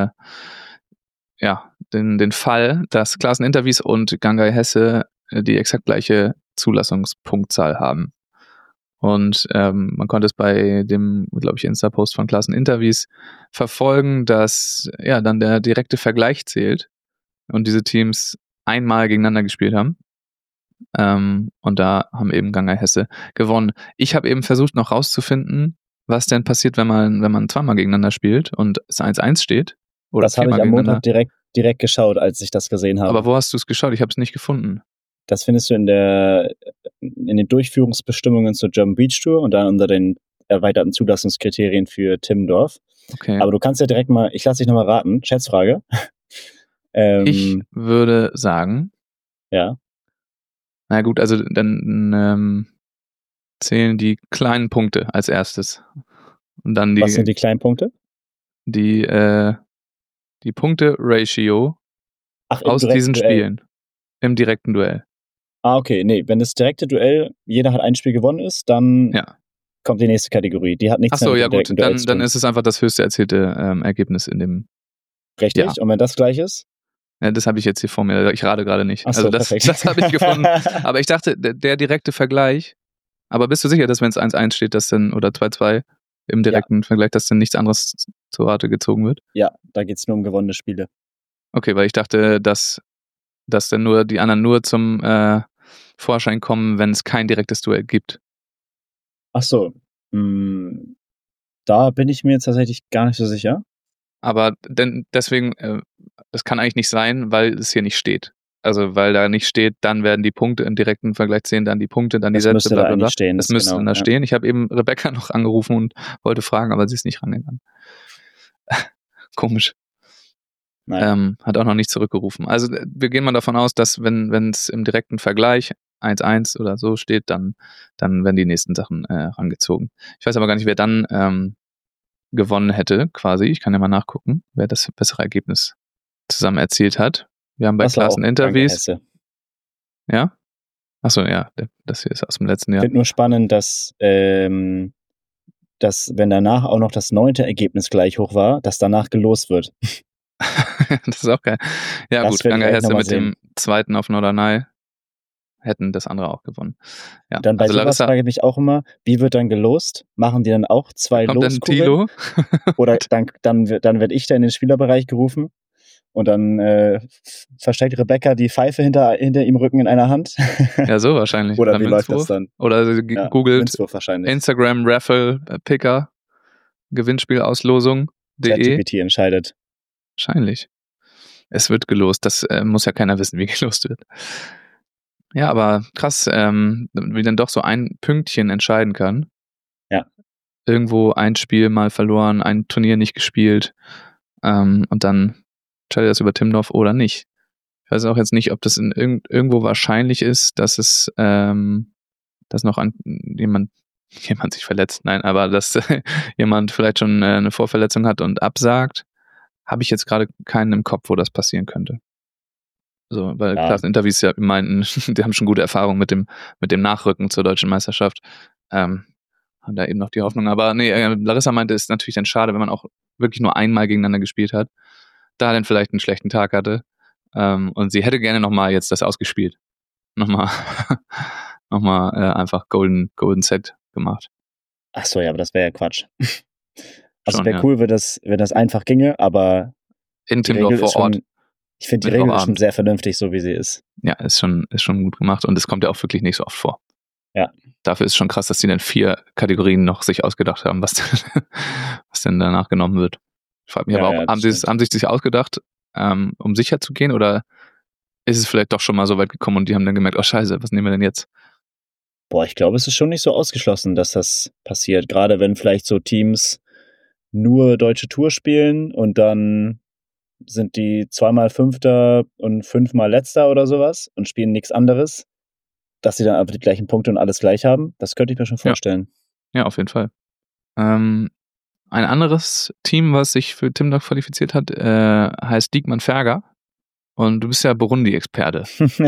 [SPEAKER 1] den Fall, dass Klaassen Interwies und Gangai Hesse die exakt gleiche Zulassungspunktzahl haben. Und man konnte es bei dem, glaube ich, Insta-Post von Klaassen Interwies verfolgen, dass ja dann der direkte Vergleich zählt. und diese Teams einmal gegeneinander gespielt haben. Und da haben eben Gangai Hesse gewonnen. Ich habe eben versucht noch rauszufinden, was denn passiert, wenn man zweimal gegeneinander spielt und es 1-1 steht. Oder
[SPEAKER 2] das habe ich am Montag direkt geschaut, als ich das gesehen habe.
[SPEAKER 1] Aber wo hast du es geschaut? Ich habe es nicht gefunden.
[SPEAKER 2] Das findest du in den Durchführungsbestimmungen zur German Beach Tour und dann unter den erweiterten Zulassungskriterien für Timmendorf.
[SPEAKER 1] Okay.
[SPEAKER 2] Aber du kannst ja direkt mal, ich lasse dich nochmal raten, Schätzfrage.
[SPEAKER 1] Ich würde sagen.
[SPEAKER 2] Ja.
[SPEAKER 1] Na gut, also dann zählen die kleinen Punkte als erstes. Und dann
[SPEAKER 2] Was sind die kleinen Punkte?
[SPEAKER 1] Die Punkte-Ratio aus diesen Spielen. Im direkten Duell.
[SPEAKER 2] Ah, okay. Nee, wenn das direkte Duell, jeder hat ein Spiel gewonnen ist, dann kommt die nächste Kategorie. Die hat nichts
[SPEAKER 1] mehr mit dem direkten Duell zu tun. Dann ist es einfach das höchste erzielte Ergebnis in dem.
[SPEAKER 2] Richtig, ja. Und wenn das gleich ist?
[SPEAKER 1] Ja, das habe ich jetzt hier vor mir. Ich rate gerade nicht.
[SPEAKER 2] So,
[SPEAKER 1] also das habe ich gefunden. Aber ich dachte, der direkte Vergleich. Aber bist du sicher, dass wenn es 1-1 steht, dass dann oder 2-2 im direkten Vergleich, dass dann nichts anderes zur Rate gezogen wird?
[SPEAKER 2] Ja, da geht es nur um gewonnene Spiele.
[SPEAKER 1] Okay, weil ich dachte, dass dann die anderen nur zum Vorschein kommen, wenn es kein direktes Duell gibt.
[SPEAKER 2] Ach so. Da bin ich mir jetzt tatsächlich gar nicht so sicher.
[SPEAKER 1] Aber deswegen, das kann eigentlich nicht sein, weil es hier nicht steht. Also, weil da nicht steht, dann werden die Punkte im direkten Vergleich zählen, dann die Punkte, dann die Sätze,
[SPEAKER 2] bla bla bla. Das
[SPEAKER 1] müsste da stehen. Ich habe eben Rebecca noch angerufen und wollte fragen, aber sie ist nicht rangegangen. Komisch. Hat auch noch nicht zurückgerufen. Also wir gehen mal davon aus, dass wenn es im direkten Vergleich 1-1 oder so steht, dann werden die nächsten Sachen rangezogen. Ich weiß aber gar nicht, wer dann gewonnen hätte, quasi. Ich kann ja mal nachgucken, wer das bessere Ergebnis zusammen erzielt hat. Wir haben bei Klasseninterviews. Ja? Achso, ja, das hier ist aus dem letzten Jahr.
[SPEAKER 2] Ich finde nur spannend, dass wenn danach auch noch das 9. Ergebnis gleich hoch war, dass danach gelost wird.
[SPEAKER 1] Das ist auch geil. Ja, das gut, Gangai Hesse mit dem 2. auf Norderney hätten das andere auch gewonnen. Ja,
[SPEAKER 2] dann bei sowas frage ich mich auch immer, wie wird dann gelost? Machen die dann auch 2 Loskugeln? Oder dann werde ich da in den Spielerbereich gerufen und dann versteckt Rebecca die Pfeife hinter ihm Rücken in einer Hand.
[SPEAKER 1] Ja, so wahrscheinlich.
[SPEAKER 2] Oder wie läuft das dann?
[SPEAKER 1] Oder googelt Instagram Raffle Picker Gewinnspielauslosung.de.
[SPEAKER 2] ChatGPT entscheidet.
[SPEAKER 1] Wahrscheinlich. Es wird gelost. Das muss ja keiner wissen, wie gelost wird. Ja, aber krass, wie dann doch so ein Pünktchen entscheiden kann.
[SPEAKER 2] Ja.
[SPEAKER 1] Irgendwo ein Spiel mal verloren, ein Turnier nicht gespielt und dann entscheidet das über Timmendorf oder nicht. Ich weiß auch jetzt nicht, ob das irgendwo wahrscheinlich ist, dass es dass noch jemand sich verletzt. Nein, aber dass jemand vielleicht schon eine Vorverletzung hat und absagt. Habe ich jetzt gerade keinen im Kopf, wo das passieren könnte. So, weil Klasseninterviews ja meinten, die haben schon gute Erfahrungen mit dem Nachrücken zur deutschen Meisterschaft. Haben da eben noch die Hoffnung. Aber nee, Larissa meinte, es ist natürlich dann schade, wenn man auch wirklich nur einmal gegeneinander gespielt hat, da dann vielleicht einen schlechten Tag hatte. Und sie hätte gerne nochmal jetzt das ausgespielt. Nochmal einfach Golden Set gemacht.
[SPEAKER 2] Ach so, ja, aber das wäre ja Quatsch. Also wäre cool, wenn das einfach ginge, aber
[SPEAKER 1] in Timmendorf vor Ort.
[SPEAKER 2] Ich finde die Regel schon sehr vernünftig, so wie sie ist.
[SPEAKER 1] Ja, ist schon gut gemacht und es kommt ja auch wirklich nicht so oft vor.
[SPEAKER 2] Ja.
[SPEAKER 1] Dafür ist schon krass, dass die dann 4 Kategorien noch sich ausgedacht haben, was denn danach genommen wird. Ich frage mich aber auch, haben sie sich ausgedacht, um sicher zu gehen, oder ist es vielleicht doch schon mal so weit gekommen und die haben dann gemerkt, oh scheiße, was nehmen wir denn jetzt?
[SPEAKER 2] Boah, ich glaube, es ist schon nicht so ausgeschlossen, dass das passiert. Gerade wenn vielleicht so Teams nur deutsche Tour spielen und dann sind die 2-mal Fünfter und 5-mal Letzter oder sowas und spielen nichts anderes, dass sie dann einfach die gleichen Punkte und alles gleich haben. Das könnte ich mir schon vorstellen.
[SPEAKER 1] Ja, auf jeden Fall. Ein anderes Team, was sich für Timmendorf qualifiziert hat, heißt Diekmann Ferger. Und du bist ja Burundi-Experte.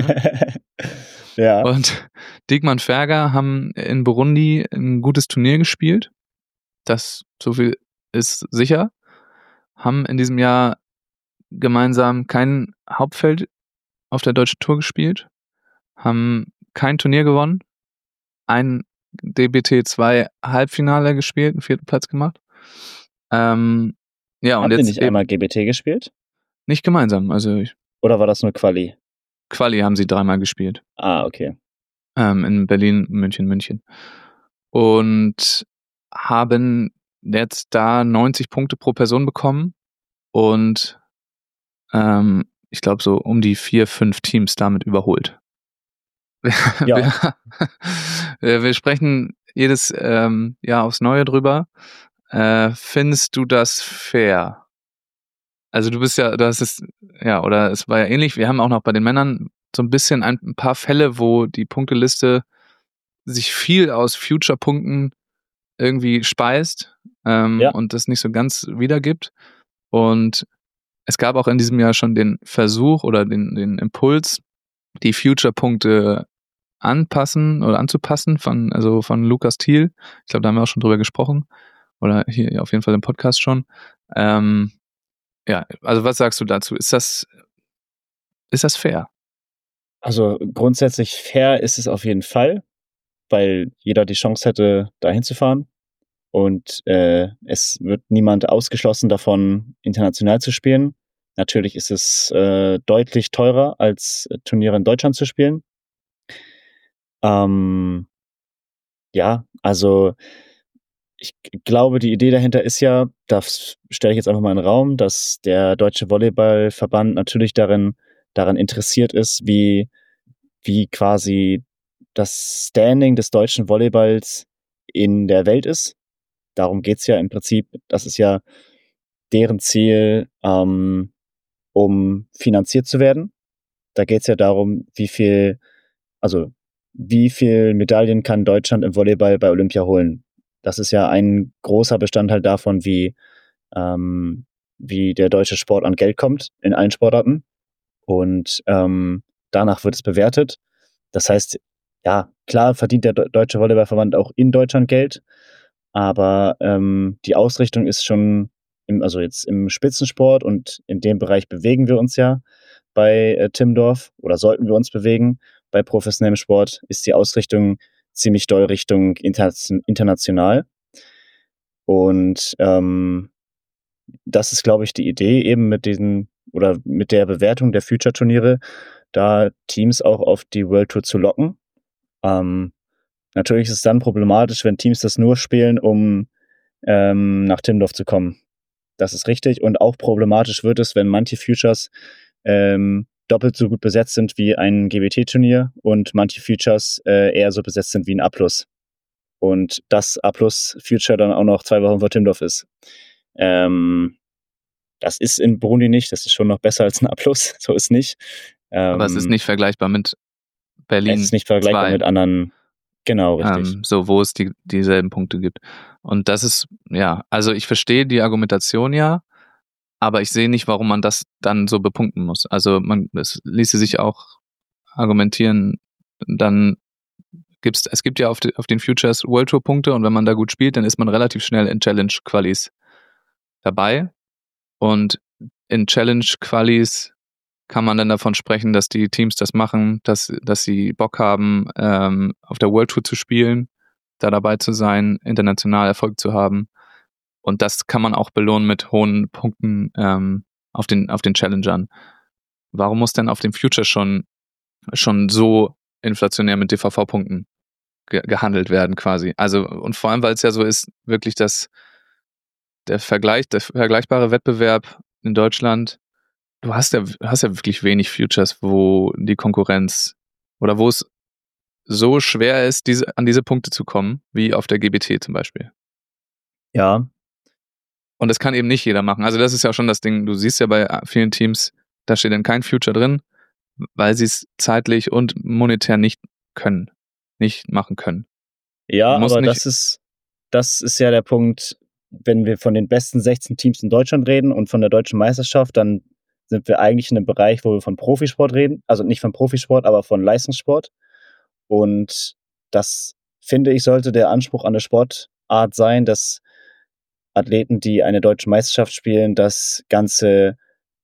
[SPEAKER 2] Ja.
[SPEAKER 1] Und Diekmann Ferger haben in Burundi ein gutes Turnier gespielt. Das, so viel ist sicher. Haben in diesem Jahr gemeinsam kein Hauptfeld auf der deutschen Tour gespielt. Haben kein Turnier gewonnen. Ein DBT2 Halbfinale gespielt, einen 4. Platz gemacht. Ja, und
[SPEAKER 2] Habt
[SPEAKER 1] jetzt
[SPEAKER 2] ihr nicht einmal GBT gespielt?
[SPEAKER 1] Nicht gemeinsam, also
[SPEAKER 2] Oder war das nur Quali?
[SPEAKER 1] Quali haben sie 3-mal gespielt.
[SPEAKER 2] Ah, okay.
[SPEAKER 1] In Berlin, München. Und haben jetzt da 90 Punkte pro Person bekommen und ich glaube so um die 4, 5 Teams damit überholt.
[SPEAKER 2] Ja.
[SPEAKER 1] Wir sprechen jedes Jahr aufs Neue drüber. Findest du das fair? Also du hast es, ja, oder es war ja ähnlich. Wir haben auch noch bei den Männern so ein bisschen ein paar Fälle, wo die Punkteliste sich viel aus Future-Punkten irgendwie speist und das nicht so ganz wiedergibt. Und es gab auch in diesem Jahr schon den Versuch oder den Impuls, die Future-Punkte anzupassen von Lukas Thiel. Ich glaube, da haben wir auch schon drüber gesprochen. Oder hier auf jeden Fall im Podcast schon. Ja, also was sagst du dazu? Ist das fair?
[SPEAKER 2] Also grundsätzlich fair ist es auf jeden Fall, weil jeder die Chance hätte, da hinzufahren. Und es wird niemand ausgeschlossen davon, international zu spielen. Natürlich ist es deutlich teurer, als Turniere in Deutschland zu spielen. Ja, also ich glaube, die Idee dahinter ist ja, das stelle ich jetzt einfach mal in den Raum, dass der Deutsche Volleyballverband natürlich daran interessiert ist, wie quasi das Standing des deutschen Volleyballs in der Welt ist. Darum geht's ja im Prinzip. Das ist ja deren Ziel, um finanziert zu werden. Da geht's ja darum, wie viel Medaillen kann Deutschland im Volleyball bei Olympia holen. Das ist ja ein großer Bestandteil davon, wie der deutsche Sport an Geld kommt in allen Sportarten. Und danach wird es bewertet. Das heißt, ja, klar verdient der Deutsche Volleyballverband auch in Deutschland Geld, aber die Ausrichtung ist schon jetzt im Spitzensport, und in dem Bereich bewegen wir uns ja bei Timmendorf, oder sollten wir uns bewegen. Bei professionellem Sport ist die Ausrichtung ziemlich doll Richtung international. Und das ist, glaube ich, die Idee eben mit der Bewertung der Future-Turniere, da Teams auch auf die World Tour zu locken. Natürlich ist es dann problematisch, wenn Teams das nur spielen, um nach Timmendorf zu kommen. Das ist richtig. Und auch problematisch wird es, wenn manche Futures doppelt so gut besetzt sind wie ein GBT-Turnier und manche Futures eher so besetzt sind wie ein A+. Und das A+-Future dann auch noch 2 Wochen vor Timmendorf ist. Das ist in Burundi nicht. Das ist schon noch besser als ein A+. So ist nicht.
[SPEAKER 1] Aber es ist nicht vergleichbar mit Berlin.
[SPEAKER 2] Es ist nicht vergleichbar mit anderen. Genau, richtig.
[SPEAKER 1] So, wo es dieselben Punkte gibt. Und das ist, ja, also ich verstehe die Argumentation ja, aber ich sehe nicht, warum man das dann so bepunkten muss. Also es ließe sich auch argumentieren, dann es gibt ja auf den Futures World Tour Punkte, und wenn man da gut spielt, dann ist man relativ schnell in Challenge Qualis dabei. Und in Challenge Qualis kann man dann davon sprechen, dass die Teams das machen, dass sie Bock haben, auf der World Tour zu spielen, da dabei zu sein, international Erfolg zu haben. Und das kann man auch belohnen mit hohen Punkten auf den Challengern. Warum muss denn auf dem Future schon so inflationär mit DVV-Punkten gehandelt werden quasi? Also, und vor allem, weil es ja so ist, wirklich der vergleichbare Wettbewerb in Deutschland, du hast ja wirklich wenig Futures, wo die Konkurrenz oder wo es so schwer ist, an diese Punkte zu kommen, wie auf der GBT zum Beispiel.
[SPEAKER 2] Ja.
[SPEAKER 1] Und das kann eben nicht jeder machen. Also das ist ja auch schon das Ding, du siehst ja bei vielen Teams, da steht dann kein Future drin, weil sie es zeitlich und monetär nicht machen können.
[SPEAKER 2] Ja, aber das ist ja der Punkt, wenn wir von den besten 16 Teams in Deutschland reden und von der deutschen Meisterschaft, dann sind wir eigentlich in einem Bereich, wo wir von Profisport reden. Also nicht von Profisport, aber von Leistungssport. Und das, finde ich, sollte der Anspruch an der Sportart sein, dass Athleten, die eine deutsche Meisterschaft spielen, das Ganze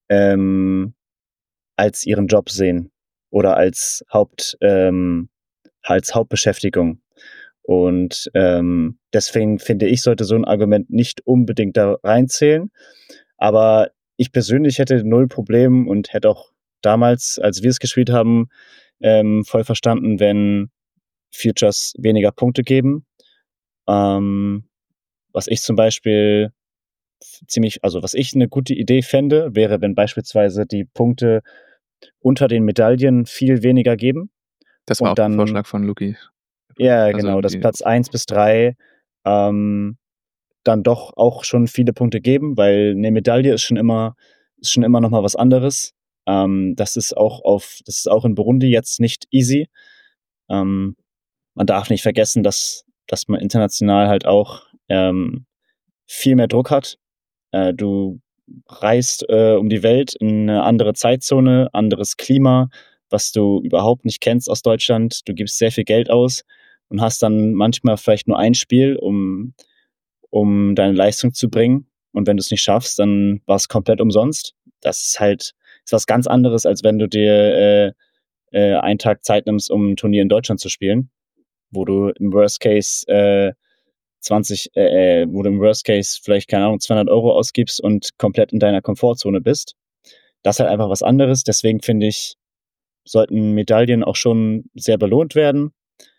[SPEAKER 2] als ihren Job sehen oder als Hauptbeschäftigung. Und deswegen finde ich, sollte so ein Argument nicht unbedingt da reinzählen. Aber ich persönlich hätte 0 Problem und hätte auch damals, als wir es gespielt haben, voll verstanden, wenn Futures weniger Punkte geben. Was ich zum Beispiel was ich eine gute Idee fände, wäre, wenn beispielsweise die Punkte unter den Medaillen viel weniger geben.
[SPEAKER 1] Das war
[SPEAKER 2] Und
[SPEAKER 1] auch der
[SPEAKER 2] dann,
[SPEAKER 1] Vorschlag von Luki.
[SPEAKER 2] ja,
[SPEAKER 1] Also
[SPEAKER 2] genau, dass
[SPEAKER 1] die,
[SPEAKER 2] Platz 1 bis 3 dann doch auch schon viele Punkte geben, weil eine Medaille ist schon immer noch mal was anderes. Das ist auch in Burundi jetzt nicht easy. Man darf nicht vergessen, dass man international halt auch viel mehr Druck hat. Du reist um die Welt in eine andere Zeitzone, anderes Klima, was du überhaupt nicht kennst aus Deutschland. Du gibst sehr viel Geld aus und hast dann manchmal vielleicht nur ein Spiel, um deine Leistung zu bringen. Und wenn du es nicht schaffst, dann war es komplett umsonst. Das ist was ganz anderes, als wenn du dir einen Tag Zeit nimmst, um ein Turnier in Deutschland zu spielen, wo du im Worst Case wo du im Worst Case vielleicht, keine Ahnung, 200 Euro ausgibst und komplett in deiner Komfortzone bist. Das ist halt einfach was anderes. Deswegen finde ich, sollten Medaillen auch schon sehr belohnt werden.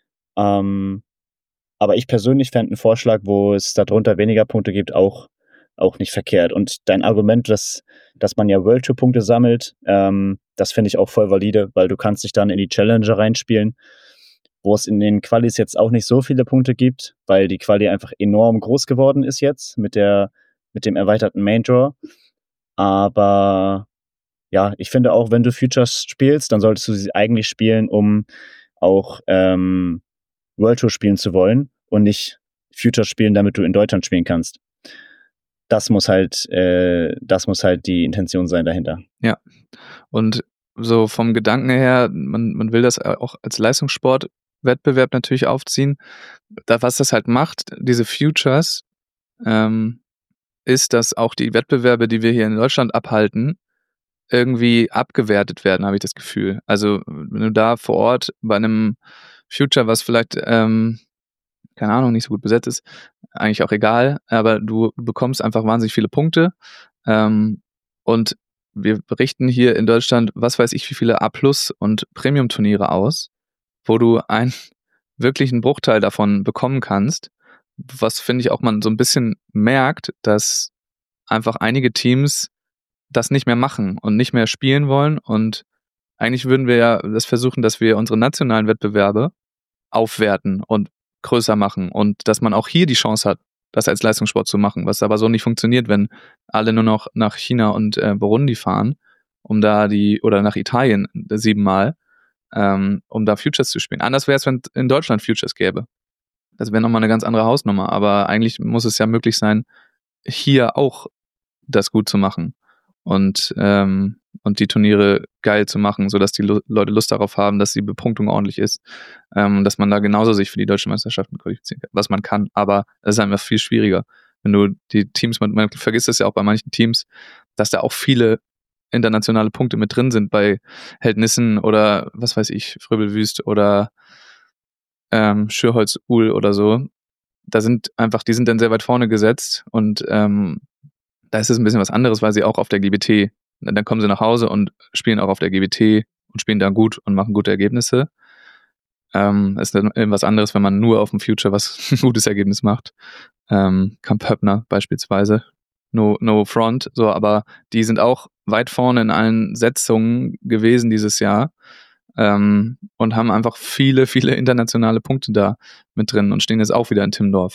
[SPEAKER 2] Aber ich persönlich fände einen Vorschlag, wo es darunter weniger Punkte gibt, auch nicht verkehrt. Und dein Argument, dass man ja World Tour Punkte sammelt, das finde ich auch voll valide, weil du kannst dich dann in die Challenger reinspielen, wo es in den Qualis jetzt auch nicht so viele Punkte gibt, weil die Quali einfach enorm groß geworden ist jetzt mit dem erweiterten Main Draw. Aber ja, ich finde auch, wenn du Futures spielst, dann solltest du sie eigentlich spielen, um auch World Tour spielen zu wollen und nicht Futures spielen, damit du in Deutschland spielen kannst. Das muss halt die Intention sein dahinter.
[SPEAKER 1] ja. Und so vom Gedanken her, man will das auch als Leistungssportwettbewerb natürlich aufziehen. Was das halt macht, diese Futures, ist, dass auch die Wettbewerbe, die wir hier in Deutschland abhalten, irgendwie abgewertet werden, habe ich das Gefühl. Also wenn du da vor Ort bei einem Future, was vielleicht, keine Ahnung, nicht so gut besetzt ist, eigentlich auch egal, aber du bekommst einfach wahnsinnig viele Punkte. Und wir berichten hier in Deutschland, was weiß ich, wie viele A+ und Premium-Turniere aus, wo du einen wirklichen Bruchteil davon bekommen kannst. Was, finde ich, auch man so ein bisschen merkt, dass einfach einige Teams das nicht mehr machen und nicht mehr spielen wollen. Und eigentlich würden wir ja das versuchen, dass wir unsere nationalen Wettbewerbe aufwerten und größer machen und dass man auch hier die Chance hat, das als Leistungssport zu machen, was aber so nicht funktioniert, wenn alle nur noch nach China und Burundi fahren, oder nach Italien 7-mal, um da Futures zu spielen. Anders wäre es, wenn in Deutschland Futures gäbe. Das wäre nochmal eine ganz andere Hausnummer, aber eigentlich muss es ja möglich sein, hier auch das gut zu machen und die Turniere geil zu machen, sodass die Leute Lust darauf haben, dass die Bepunktung ordentlich ist, dass man da genauso sich für die deutschen Meisterschaften qualifizieren kann, was man kann, aber es ist einfach viel schwieriger. Wenn du die Teams, man vergisst es ja auch bei manchen Teams, dass da auch viele internationale Punkte mit drin sind bei Heldnissen oder was weiß ich, Fröbelwüst oder Schürholz-Uhl oder so. Die sind dann sehr weit vorne gesetzt und da ist es ein bisschen was anderes, weil sie auch auf der GBT, dann kommen sie nach Hause und spielen auch auf der GBT und spielen da gut und machen gute Ergebnisse. Ist dann was anderes, wenn man nur auf dem Future was ein gutes Ergebnis macht. Kamp Höppner beispielsweise. No front, so, aber die sind auch weit vorne in allen Setzungen gewesen dieses Jahr. Und haben einfach viele, viele internationale Punkte da mit drin und stehen jetzt auch wieder in Timmendorf.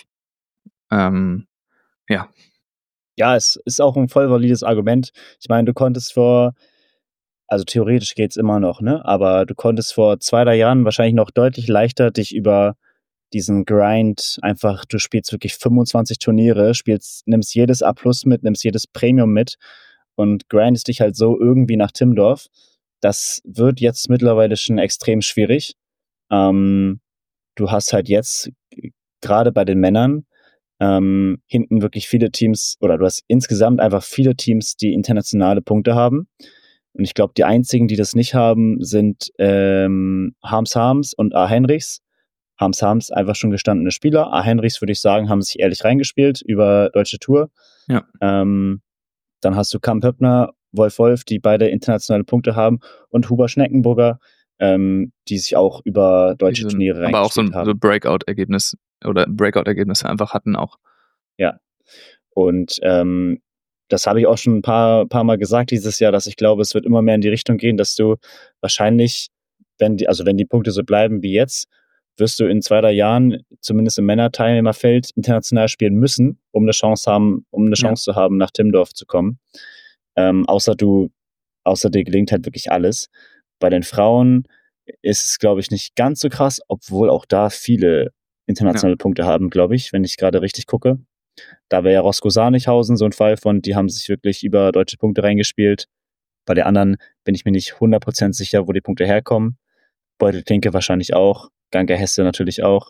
[SPEAKER 1] Ja.
[SPEAKER 2] Ja, es ist auch ein voll valides Argument. Ich meine, du konntest also theoretisch geht's immer noch, ne? Aber du konntest vor 2, 3 Jahren wahrscheinlich noch deutlich leichter dich über diesen Grind einfach, du spielst wirklich 25 Turniere, nimmst jedes A+ mit, nimmst jedes Premium mit und grindest dich halt so irgendwie nach Timmendorf. Das wird jetzt mittlerweile schon extrem schwierig. Du hast halt jetzt gerade bei den Männern hinten wirklich viele Teams, oder du hast insgesamt einfach viele Teams, die internationale Punkte haben. Und ich glaube, die einzigen, die das nicht haben, sind Harms und A. Henrichs. Harms einfach schon gestandene Spieler. A. Henrichs, würde ich sagen, haben sich ehrlich reingespielt über Deutsche Tour.
[SPEAKER 1] Ja.
[SPEAKER 2] Dann hast du Kamp Höppner, Wolf, die beide internationale Punkte haben, und Huber Schneckenburger, die sich auch über deutsche Turniere
[SPEAKER 1] aber auch so
[SPEAKER 2] reingespielt haben.
[SPEAKER 1] ein Breakout-Ergebnis oder Breakout-Ergebnisse einfach hatten auch.
[SPEAKER 2] Ja. Und das habe ich auch schon ein paar Mal gesagt dieses Jahr, dass ich glaube, es wird immer mehr in die Richtung gehen, dass du wahrscheinlich, wenn die Punkte so bleiben wie jetzt, wirst du in 2-3 Jahren zumindest im Männerteilnehmerfeld international spielen müssen, um eine Chance zu haben, nach Timmendorf zu kommen. Außer dir gelingt halt wirklich alles. Bei den Frauen ist es, glaube ich, nicht ganz so krass, obwohl auch da viele internationale Punkte haben, glaube ich, wenn ich gerade richtig gucke. Da wäre ja Rosko Sanichhausen so ein Fall von, die haben sich wirklich über deutsche Punkte reingespielt. Bei der anderen bin ich mir nicht 100% sicher, wo die Punkte herkommen. Beutelklinke wahrscheinlich auch. Ganke Hesse natürlich auch.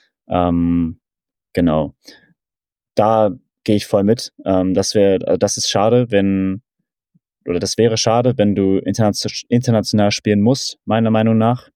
[SPEAKER 2] Genau. Da gehe ich voll mit. Das ist schade, das wäre schade, wenn du international spielen musst, meiner Meinung nach.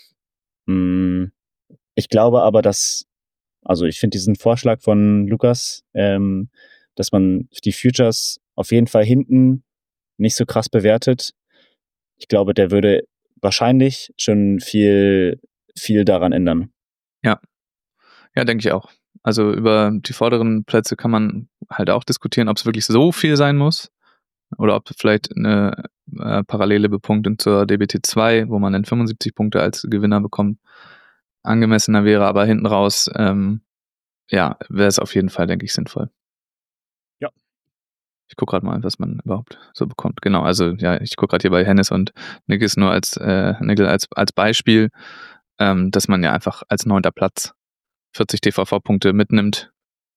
[SPEAKER 2] Ich glaube aber, ich finde diesen Vorschlag von Lukas, dass man die Futures auf jeden Fall hinten nicht so krass bewertet. Ich glaube, der würde wahrscheinlich schon viel, viel daran ändern.
[SPEAKER 1] Ja, denke ich auch. Also über die vorderen Plätze kann man halt auch diskutieren, ob es wirklich so viel sein muss oder ob vielleicht eine parallele Bepunktung zur DBT2, wo man dann 75 Punkte als Gewinner bekommt, angemessener wäre, aber hinten raus, wäre es auf jeden Fall, denke ich, sinnvoll.
[SPEAKER 2] Ja.
[SPEAKER 1] Ich gucke gerade mal, was man überhaupt so bekommt. Genau, also ja, ich gucke gerade hier bei Hennes und Niggel nur als Beispiel, dass man ja einfach als 9. Platz 40 TVV-Punkte mitnimmt,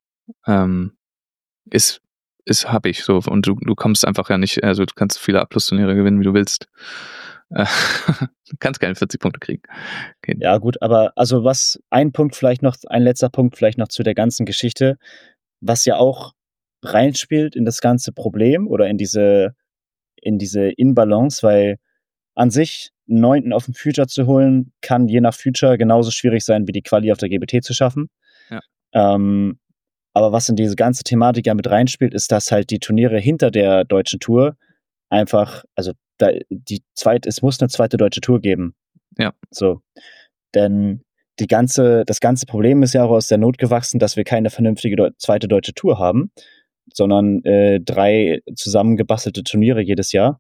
[SPEAKER 1] ist happig so. Und du kommst einfach ja nicht, also du kannst viele A-Plus-Turniere gewinnen, wie du willst. Du kannst keine 40 Punkte kriegen. Okay.
[SPEAKER 2] Ja, gut, aber also ein letzter Punkt vielleicht noch zu der ganzen Geschichte, was ja auch reinspielt in das ganze Problem oder in diese Inbalance, weil an sich einen 9. auf dem Future zu holen, kann je nach Future genauso schwierig sein, wie die Quali auf der GBT zu schaffen.
[SPEAKER 1] Ja.
[SPEAKER 2] Aber was in diese ganze Thematik ja mit reinspielt, ist, dass halt die Turniere hinter der deutschen Tour einfach, also es muss eine zweite deutsche Tour geben.
[SPEAKER 1] Ja.
[SPEAKER 2] So. Denn das ganze Problem ist ja auch aus der Not gewachsen, dass wir keine vernünftige zweite deutsche Tour haben, sondern 3 zusammengebastelte Turniere jedes Jahr.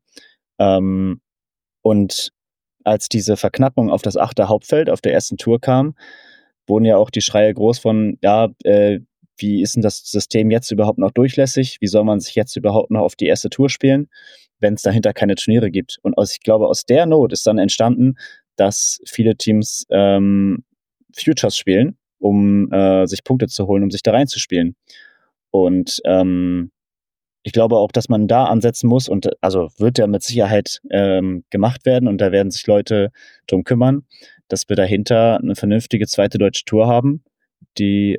[SPEAKER 2] Und als diese Verknappung auf das 8. Hauptfeld auf der ersten Tour kam, wurden ja auch die Schreie groß von, wie ist denn das System jetzt überhaupt noch durchlässig? Wie soll man sich jetzt überhaupt noch auf die erste Tour spielen, wenn es dahinter keine Turniere gibt? Und ich glaube, aus der Not ist dann entstanden, dass viele Teams Futures spielen, um sich Punkte zu holen, um sich da reinzuspielen. Und ich glaube auch, dass man da ansetzen muss und also wird ja mit Sicherheit gemacht werden und da werden sich Leute drum kümmern, dass wir dahinter eine vernünftige zweite deutsche Tour haben, die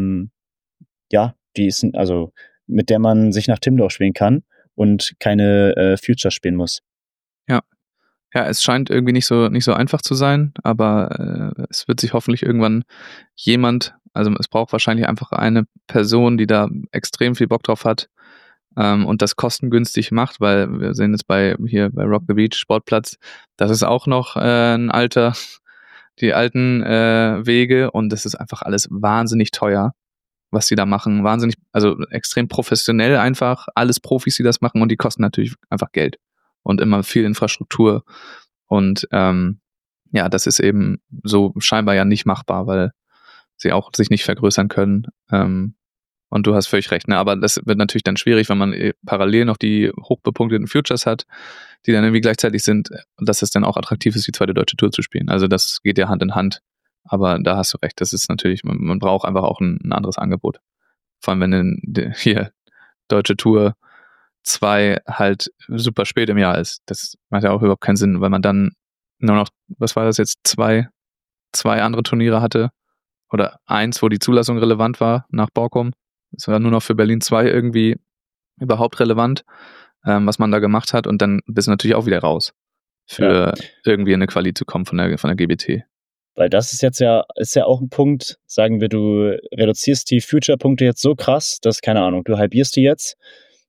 [SPEAKER 2] also mit der man sich nach Timmendorf spielen kann und keine Futures spielen muss.
[SPEAKER 1] Ja, es scheint irgendwie nicht so einfach zu sein, aber es wird sich hoffentlich irgendwann also es braucht wahrscheinlich einfach eine Person, die da extrem viel Bock drauf hat und das kostengünstig macht, weil wir sehen jetzt bei Rock the Beach Sportplatz, das ist auch noch die alten Wege und das ist einfach alles wahnsinnig teuer, was die da machen, also extrem professionell einfach, alles Profis, die das machen und die kosten natürlich einfach Geld. Und immer viel Infrastruktur. Und das ist eben so scheinbar ja nicht machbar, weil sie auch sich nicht vergrößern können. Und du hast völlig recht, ne? Aber das wird natürlich dann schwierig, wenn man parallel noch die hochbepunkteten Futures hat, die dann irgendwie gleichzeitig sind, dass es dann auch attraktiv ist, die zweite deutsche Tour zu spielen. Also das geht ja Hand in Hand. Aber da hast du recht, das ist natürlich, man braucht einfach auch ein anderes Angebot. Vor allem, wenn hier deutsche Tour 2 halt super spät im Jahr ist. Das macht ja auch überhaupt keinen Sinn, weil man dann nur noch, was war das jetzt, zwei andere Turniere hatte oder 1, wo die Zulassung relevant war nach Borkum. Es war nur noch für Berlin 2 irgendwie überhaupt relevant, was man da gemacht hat und dann bist du natürlich auch wieder raus für irgendwie in eine Quali zu kommen von der GBT.
[SPEAKER 2] Weil das ist ja auch ein Punkt, sagen wir, du reduzierst die Future-Punkte jetzt so krass, dass, keine Ahnung, du halbierst die jetzt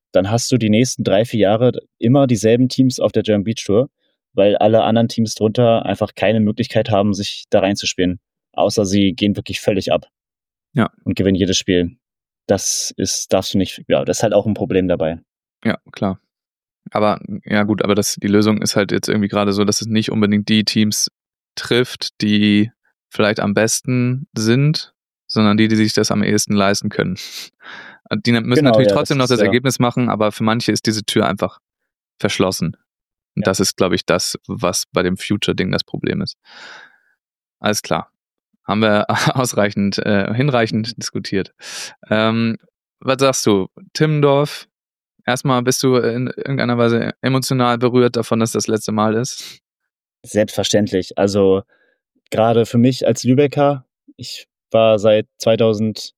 [SPEAKER 2] dann hast du die nächsten 3-4 Jahre immer dieselben Teams auf der German Beach Tour, weil alle anderen Teams drunter einfach keine Möglichkeit haben, sich da reinzuspielen. Außer sie gehen wirklich völlig ab.
[SPEAKER 1] Ja.
[SPEAKER 2] Und gewinnen jedes Spiel. Das ist halt auch ein Problem dabei.
[SPEAKER 1] Ja, klar. Aber, ja gut, aber die Lösung ist halt jetzt irgendwie gerade so, dass es nicht unbedingt die Teams trifft, die vielleicht am besten sind, sondern die sich das am ehesten leisten können. Die müssen natürlich trotzdem noch das Ergebnis machen, aber für manche ist diese Tür einfach verschlossen. Und das ist, glaube ich, das, was bei dem Future-Ding das Problem ist. Alles klar. Haben wir hinreichend diskutiert. Was sagst du? Timmendorf, erstmal bist du in irgendeiner Weise emotional berührt davon, dass das letzte Mal ist?
[SPEAKER 2] Selbstverständlich. Also gerade für mich als Lübecker, ich war seit 2013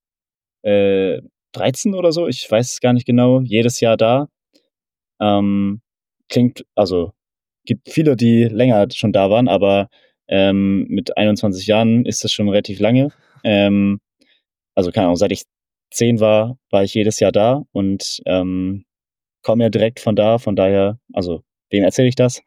[SPEAKER 2] oder so, ich weiß es gar nicht genau, jedes Jahr da. Gibt viele, die länger schon da waren, aber mit 21 Jahren ist das schon relativ lange. Also keine Ahnung, seit ich 10 war ich jedes Jahr da und komme ja direkt von da, von daher, also wem erzähle ich das?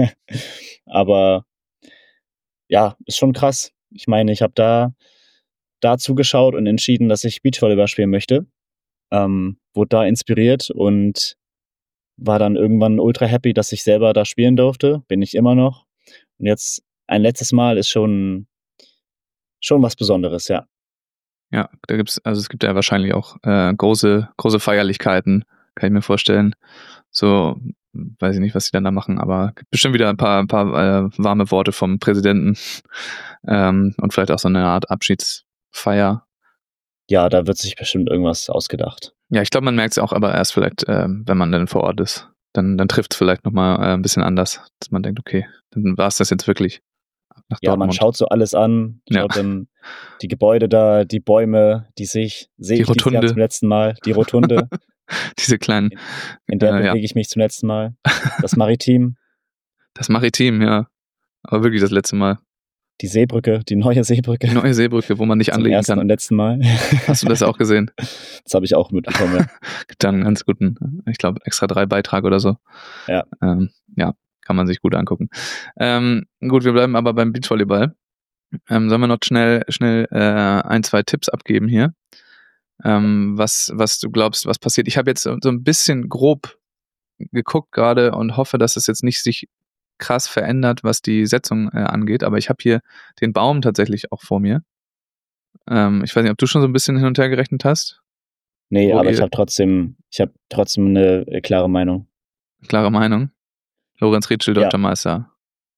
[SPEAKER 2] Aber ja, ist schon krass. Ich meine, ich habe da zugeschaut und entschieden, dass ich Beachvolleyball spielen möchte. Wurde da inspiriert und war dann irgendwann ultra happy, dass ich selber da spielen durfte. Bin ich immer noch. Und jetzt ein letztes Mal ist schon was Besonderes, ja.
[SPEAKER 1] Ja, es gibt ja wahrscheinlich auch große Feierlichkeiten, kann ich mir vorstellen. So, weiß ich nicht, was sie dann da machen, aber gibt bestimmt wieder ein paar warme Worte vom Präsidenten und vielleicht auch so eine Art Abschiedsfeier.
[SPEAKER 2] Ja, da wird sich bestimmt irgendwas ausgedacht.
[SPEAKER 1] Ja, ich glaube, man merkt es auch aber erst vielleicht, wenn man dann vor Ort ist. Dann trifft es vielleicht nochmal ein bisschen anders, dass man denkt, okay, dann war es das jetzt wirklich.
[SPEAKER 2] Nach Dortmund. Man schaut so alles an, schaut dann die Gebäude da, die Bäume, sehe ich dieses Jahr zum letzten Mal, die Rotunde.
[SPEAKER 1] Diese kleinen.
[SPEAKER 2] In der bewege ich mich zum letzten Mal. Das Maritim.
[SPEAKER 1] Das Maritim, ja. Aber wirklich das letzte Mal.
[SPEAKER 2] Die Seebrücke, die neue Seebrücke.
[SPEAKER 1] Die neue Seebrücke, wo man nicht anlegen kann.
[SPEAKER 2] Zum ersten und letzten Mal.
[SPEAKER 1] Hast du das auch gesehen?
[SPEAKER 2] Das habe ich auch mitbekommen, ja.
[SPEAKER 1] Gibt dann einen ganz guten, ich glaube, extra 3 Beitrag oder so.
[SPEAKER 2] Ja.
[SPEAKER 1] Ja, kann man sich gut angucken. Gut, wir bleiben aber beim Beachvolleyball. Sollen wir noch schnell 1-2 Tipps abgeben hier? Was du glaubst, was passiert? Ich habe jetzt so ein bisschen grob geguckt gerade und hoffe, dass es jetzt nicht sich krass verändert, was die Setzung angeht, aber ich habe hier den Baum tatsächlich auch vor mir. Ich weiß nicht, ob du schon so ein bisschen hin und her gerechnet hast?
[SPEAKER 2] Nee, aber ich habe trotzdem eine klare Meinung.
[SPEAKER 1] Klare Meinung? Lorenz Rietschel, Deutscher Meister.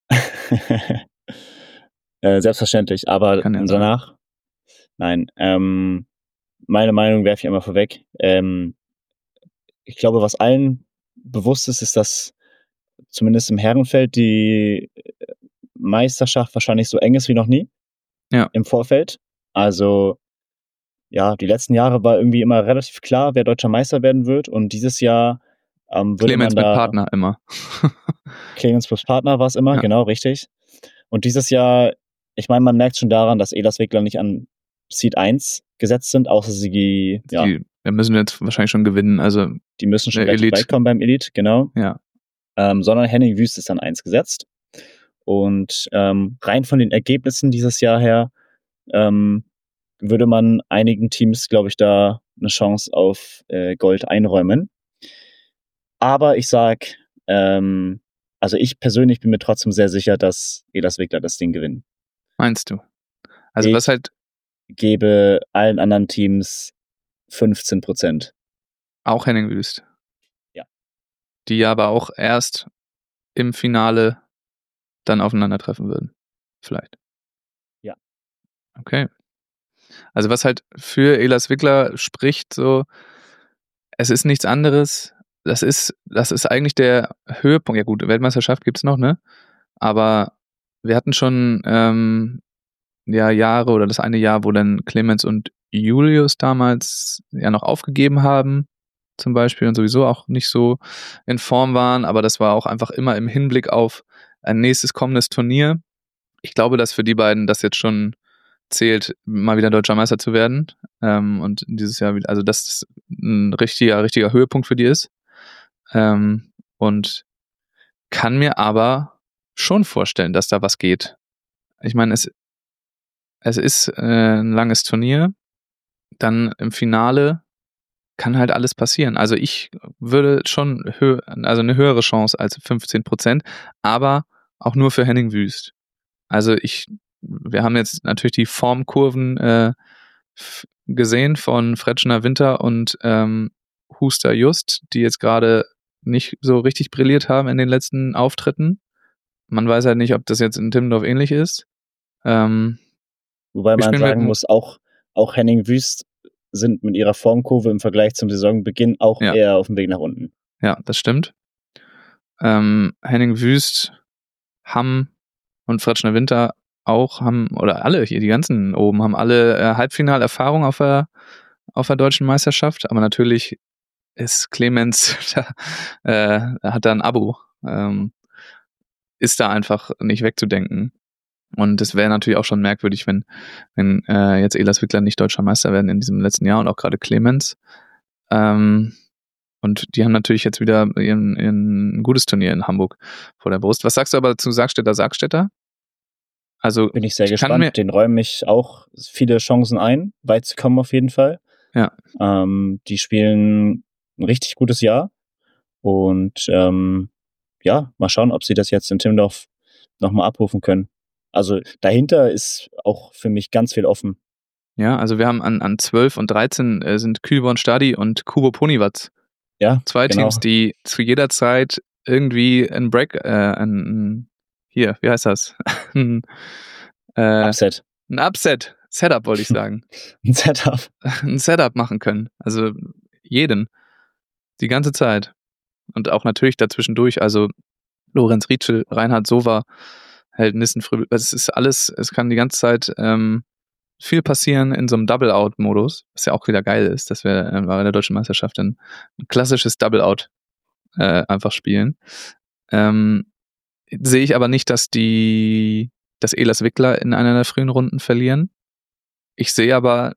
[SPEAKER 2] Selbstverständlich, aber danach? Nein. Meine Meinung werfe ich immer vorweg. Ich glaube, was allen bewusst ist, dass zumindest im Herrenfeld die Meisterschaft wahrscheinlich so eng ist wie noch nie im Vorfeld. Also ja, die letzten Jahre war irgendwie immer relativ klar, wer deutscher Meister werden wird. Und dieses Jahr
[SPEAKER 1] Clemens mit Partner immer.
[SPEAKER 2] Clemens plus Partner war es immer, genau, richtig. Und dieses Jahr, ich meine, man merkt schon daran, dass Ehlers-Wickler nicht an Seed 1 gesetzt sind, außer die
[SPEAKER 1] müssen jetzt wahrscheinlich schon gewinnen. Also
[SPEAKER 2] die müssen schon relativ weit kommen beim Elite, genau.
[SPEAKER 1] Ja.
[SPEAKER 2] Sondern Henning Wüst ist an 1 gesetzt. Und rein von den Ergebnissen dieses Jahr her würde man einigen Teams, glaube ich, da eine Chance auf Gold einräumen. Aber ich sag, also ich persönlich bin mir trotzdem sehr sicher, dass Ehlers-Wickler das Ding gewinnen.
[SPEAKER 1] Meinst du? Also ich
[SPEAKER 2] gebe allen anderen Teams 15%.
[SPEAKER 1] Auch Henning Wüst?
[SPEAKER 2] Ja.
[SPEAKER 1] Die aber auch erst im Finale dann aufeinandertreffen würden. Vielleicht.
[SPEAKER 2] Ja.
[SPEAKER 1] Okay. Also was halt für Ehlers-Wickler spricht, so, es ist nichts anderes. Das ist eigentlich der Höhepunkt. Ja gut, Weltmeisterschaft gibt's noch, ne? Aber wir hatten schon Jahre oder das eine Jahr, wo dann Clemens und Julius damals ja noch aufgegeben haben, zum Beispiel, und sowieso auch nicht so in Form waren, aber das war auch einfach immer im Hinblick auf ein nächstes kommendes Turnier. Ich glaube, dass für die beiden das jetzt schon zählt, mal wieder Deutscher Meister zu werden. Und dieses Jahr wieder, also dass das ein richtiger Höhepunkt für die ist. Und kann mir aber schon vorstellen, dass da was geht. Ich meine, es ist ein langes Turnier. Dann im Finale kann halt alles passieren. Also ich würde schon eine höhere Chance als 15%, aber auch nur für Henning Wüst. Also wir haben jetzt natürlich die Formkurven gesehen von Fretschner Winter und Huster Just, die jetzt gerade nicht so richtig brilliert haben in den letzten Auftritten. Man weiß halt nicht, ob das jetzt in Timmendorf ähnlich ist.
[SPEAKER 2] Wobei man sagen muss, auch Henning Wüst sind mit ihrer Formkurve im Vergleich zum Saisonbeginn auch eher auf dem Weg nach unten.
[SPEAKER 1] Ja, das stimmt. Henning Wüst, Hamm und Fretschner Winter oder alle hier, die ganzen oben, haben alle Halbfinalerfahrung auf der deutschen Meisterschaft, aber natürlich ist Clemens, hat da ein Abo, ist da einfach nicht wegzudenken. Und es wäre natürlich auch schon merkwürdig, wenn jetzt Elas Wickler nicht deutscher Meister werden in diesem letzten Jahr und auch gerade Clemens. Und die haben natürlich jetzt wieder ein gutes Turnier in Hamburg vor der Brust. Was sagst du aber zu Sargstetter? Also
[SPEAKER 2] bin ich sehr gespannt. Den räume ich auch viele Chancen ein, weit zu kommen auf jeden Fall.
[SPEAKER 1] Ja.
[SPEAKER 2] Die spielen ein richtig gutes Jahr. Und mal schauen, ob sie das jetzt in Timmendorf nochmal abrufen können. Also dahinter ist auch für mich ganz viel offen.
[SPEAKER 1] Ja, also wir haben an 12 und 13 sind Kühlborn Stadi und Kubo Poniwatz.
[SPEAKER 2] Ja,
[SPEAKER 1] zwei Teams, die zu jeder Zeit irgendwie ein Break, hier, wie heißt das?
[SPEAKER 2] Upset.
[SPEAKER 1] Ein Upset. Setup wollte ich sagen.
[SPEAKER 2] Ein Setup.
[SPEAKER 1] Ein Setup machen können. Also jeden. Die ganze Zeit. Und auch natürlich dazwischendurch, also Lorenz Rietschel, Reinhard Sowa, Held Nissen-Fröbel. Es ist alles, es kann die ganze Zeit viel passieren in so einem Double-Out-Modus, was ja auch wieder geil ist, dass wir bei der Deutschen Meisterschaft ein klassisches Double-Out einfach spielen. Sehe ich aber nicht, dass Elas Wickler in einer der frühen Runden verlieren. Ich sehe aber,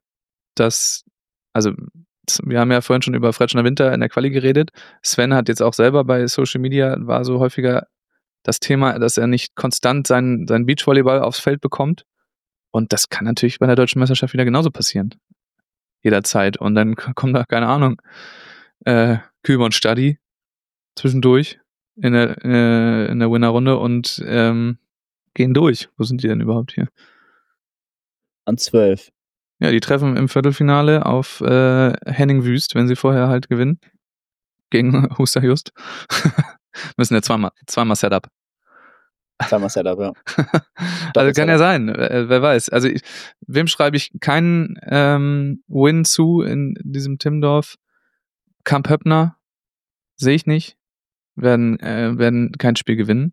[SPEAKER 1] wir haben ja vorhin schon über Fretschner Winter in der Quali geredet. Sven hat jetzt auch selber bei Social Media, war so häufiger das Thema, dass er nicht konstant seinen Beachvolleyball aufs Feld bekommt. Und das kann natürlich bei der Deutschen Meisterschaft wieder genauso passieren. Jederzeit. Und dann kommt da, keine Ahnung, Kühlborn Stadi zwischendurch in der Winnerrunde und gehen durch. Wo sind die denn überhaupt hier?
[SPEAKER 2] An 12.
[SPEAKER 1] Ja, die treffen im Viertelfinale auf Henning Wüst, wenn sie vorher halt gewinnen. Gegen Huster Just. Müssen ja zweimal Setup.
[SPEAKER 2] Zweimal Setup, ja.
[SPEAKER 1] Also kann ja sein, wer weiß. Also wem schreibe ich keinen Win zu in diesem Timmendorf? Kamp Höppner sehe ich nicht. Werden kein Spiel gewinnen.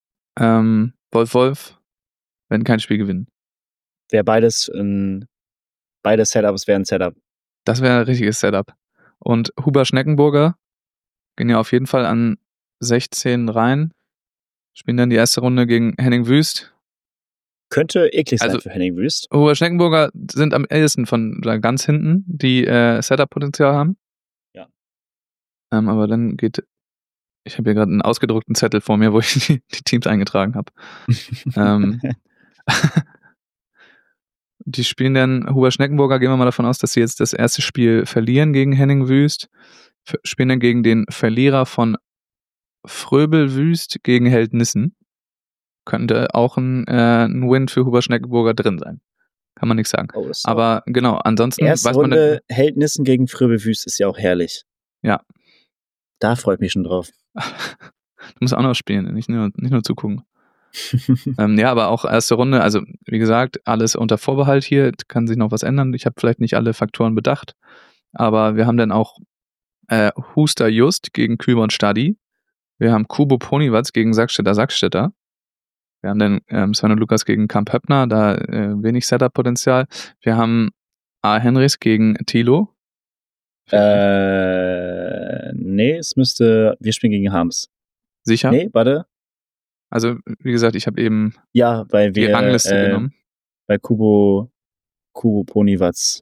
[SPEAKER 1] Wolf werden kein Spiel gewinnen.
[SPEAKER 2] Wäre beide Setups wären Setup.
[SPEAKER 1] Das wäre ein richtiges Setup. Und Huber Schneckenburger gehen ja auf jeden Fall an 16 rein. Spielen dann die erste Runde gegen Henning Wüst.
[SPEAKER 2] Könnte eklig sein für Henning Wüst.
[SPEAKER 1] Huber Schneckenburger sind am ehesten von da ganz hinten, die Setup-Potenzial haben.
[SPEAKER 2] Ja.
[SPEAKER 1] Aber dann ich habe hier gerade einen ausgedruckten Zettel vor mir, wo ich die Teams eingetragen habe. Die spielen dann, Huber Schneckenburger, gehen wir mal davon aus, dass sie jetzt das erste Spiel verlieren gegen Henning Wüst. Spielen dann gegen den Verlierer von Fröbel Wüst gegen Held Nissen. Könnte auch ein Win für Huber Schneckenburger drin sein. Kann man nichts sagen.
[SPEAKER 2] Oh,
[SPEAKER 1] aber genau, ansonsten
[SPEAKER 2] erste weiß man Runde Held Nissen gegen Fröbel Wüst ist ja auch herrlich.
[SPEAKER 1] Ja.
[SPEAKER 2] Da freue ich mich schon drauf.
[SPEAKER 1] Du musst auch noch spielen, nicht nur zugucken. Ja, aber auch erste Runde, also wie gesagt, alles unter Vorbehalt hier, kann sich noch was ändern. Ich habe vielleicht nicht alle Faktoren bedacht, aber wir haben dann auch Huster Just gegen Kühlborn Stadi. Wir haben Kubo Poniwatz gegen Sackstetter. Wir haben dann Sven und Lukas gegen Kamp Höppner, da wenig Setup-Potenzial. Wir haben A. Henrichs gegen Thilo.
[SPEAKER 2] Nee, wir spielen gegen Harms.
[SPEAKER 1] Sicher?
[SPEAKER 2] Nee, warte.
[SPEAKER 1] Also, wie gesagt, ich habe eben
[SPEAKER 2] weil
[SPEAKER 1] die Rangliste genommen.
[SPEAKER 2] Weil Kubo Kubo Ponivatz.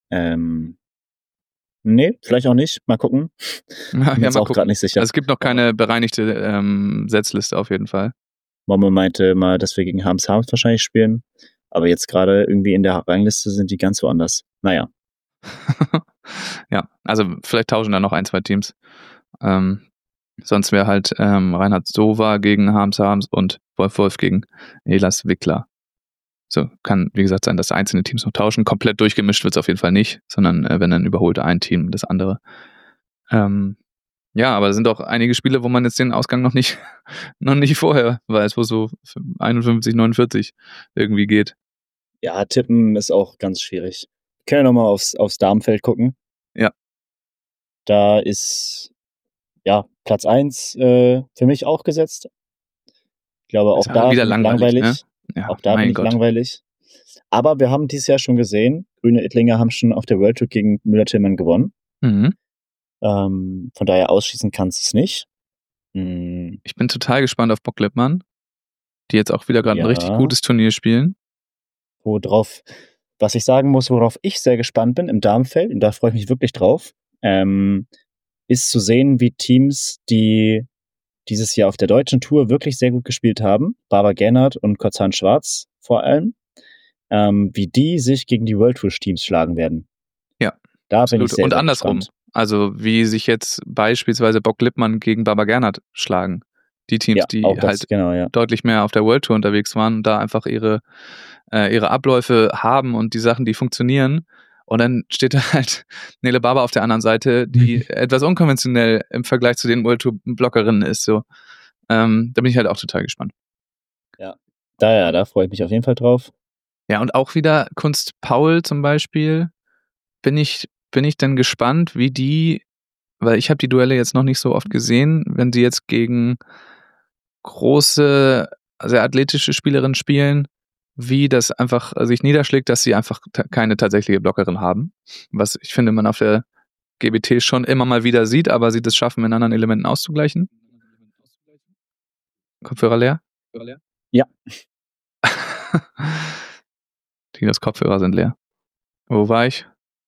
[SPEAKER 2] Nee, vielleicht auch nicht. Mal gucken.
[SPEAKER 1] Ja,
[SPEAKER 2] Bin mir jetzt
[SPEAKER 1] mal
[SPEAKER 2] auch
[SPEAKER 1] gucken.
[SPEAKER 2] gerade nicht sicher.
[SPEAKER 1] Also es gibt noch keine bereinigte Setzliste auf jeden Fall.
[SPEAKER 2] Momme meinte mal, dass wir gegen Harms wahrscheinlich spielen. Aber jetzt gerade irgendwie in der Rangliste sind die ganz woanders. Naja.
[SPEAKER 1] Ja, also vielleicht tauschen da noch 1, 2 Teams. Sonst wäre halt Reinhard Sova gegen Harms und Wolf gegen Elas Wickler. So, kann, wie gesagt, sein, dass einzelne Teams noch tauschen. Komplett durchgemischt wird es auf jeden Fall nicht, sondern wenn dann überholt ein Team das andere. Ja, aber es sind auch einige Spiele, wo man jetzt den Ausgang noch nicht vorher weiß, wo so 51, 49 irgendwie geht.
[SPEAKER 2] Ja, tippen ist auch ganz schwierig. Wir können ja nochmal aufs Damenfeld gucken.
[SPEAKER 1] Ja.
[SPEAKER 2] Da ist Platz 1 für mich auch gesetzt. Ich glaube, auch da
[SPEAKER 1] wieder
[SPEAKER 2] bin ich langweilig.
[SPEAKER 1] Ne? Ja,
[SPEAKER 2] auch da bin ich langweilig. Aber wir haben dieses Jahr schon gesehen, Grüne Ettlinger haben schon auf der World Tour gegen Müller-Tillmann gewonnen.
[SPEAKER 1] Mhm.
[SPEAKER 2] Von daher ausschließen kannst du es nicht.
[SPEAKER 1] Ich bin total gespannt auf Bock Lippmann, die jetzt auch wieder gerade ein richtig gutes Turnier spielen.
[SPEAKER 2] Was ich sagen muss, worauf ich sehr gespannt bin im Damenfeld, und da freue ich mich wirklich drauf, ist zu sehen, wie Teams, die dieses Jahr auf der deutschen Tour wirklich sehr gut gespielt haben, Barbara Gernhardt und Kozan Schwarz vor allem, wie die sich gegen die World Tour Teams schlagen werden.
[SPEAKER 1] Ja,
[SPEAKER 2] da bin ich sehr,
[SPEAKER 1] und
[SPEAKER 2] sehr
[SPEAKER 1] andersrum.
[SPEAKER 2] Gespannt.
[SPEAKER 1] Also wie sich jetzt beispielsweise Bock Lippmann gegen Barbara Gernhardt schlagen. Die Teams, die halt deutlich mehr auf der World Tour unterwegs waren und da einfach ihre Abläufe haben und die Sachen, die funktionieren. Und dann steht da halt Nele Barber auf der anderen Seite, die etwas unkonventionell im Vergleich zu den World Tour Blockerinnen ist. So, da bin ich halt auch total gespannt.
[SPEAKER 2] Ja, da freue ich mich auf jeden Fall drauf.
[SPEAKER 1] Ja, und auch wieder Kunst Paul zum Beispiel, bin ich dann gespannt, wie die, weil ich habe die Duelle jetzt noch nicht so oft gesehen, wenn sie jetzt gegen große, sehr athletische Spielerinnen spielen, wie das einfach sich niederschlägt, dass sie einfach keine tatsächliche Blockerin haben. Was ich finde, man auf der GBT schon immer mal wieder sieht, aber sie das schaffen, in anderen Elementen auszugleichen. Kopfhörer leer?
[SPEAKER 2] Ja.
[SPEAKER 1] Tinos Kopfhörer sind leer. Wo war ich?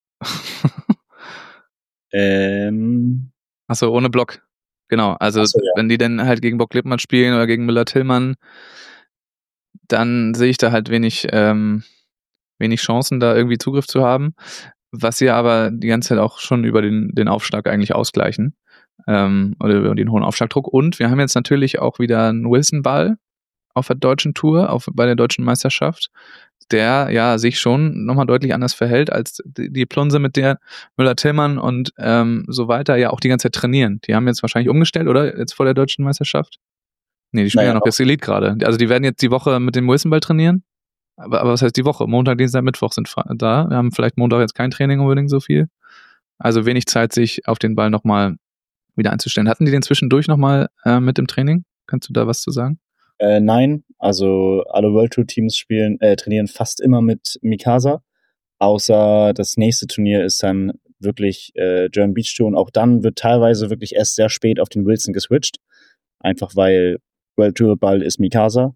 [SPEAKER 1] Achso, ohne Block. Genau, also wenn die dann halt gegen Bock Lippmann spielen oder gegen Müller-Tillmann, dann sehe ich da halt wenig Chancen, da irgendwie Zugriff zu haben, was sie aber die ganze Zeit auch schon über den Aufschlag eigentlich ausgleichen, oder über den hohen Aufschlagdruck. Und wir haben jetzt natürlich auch wieder einen Wilson-Ball auf der deutschen Tour, bei der deutschen Meisterschaft, der ja sich schon nochmal deutlich anders verhält als die Plunse, mit der Müller-Tillmann und so weiter ja auch die ganze Zeit trainieren. Die haben jetzt wahrscheinlich umgestellt, oder? Jetzt vor der deutschen Meisterschaft? Nee, die spielen ja noch jetzt Elite gerade. Also die werden jetzt die Woche mit dem Wilson-Ball trainieren. Aber was heißt die Woche? Montag, Dienstag, Mittwoch sind da. Wir haben vielleicht Montag jetzt kein Training unbedingt so viel. Also wenig Zeit, sich auf den Ball nochmal wieder einzustellen. Hatten die den zwischendurch nochmal mit im Training? Kannst du da was zu sagen?
[SPEAKER 2] Nein, also alle World Tour Teams trainieren fast immer mit Mikasa, außer das nächste Turnier ist dann wirklich German Beach Tour, und auch dann wird teilweise wirklich erst sehr spät auf den Wilson geswitcht, einfach weil World Tour Ball ist Mikasa.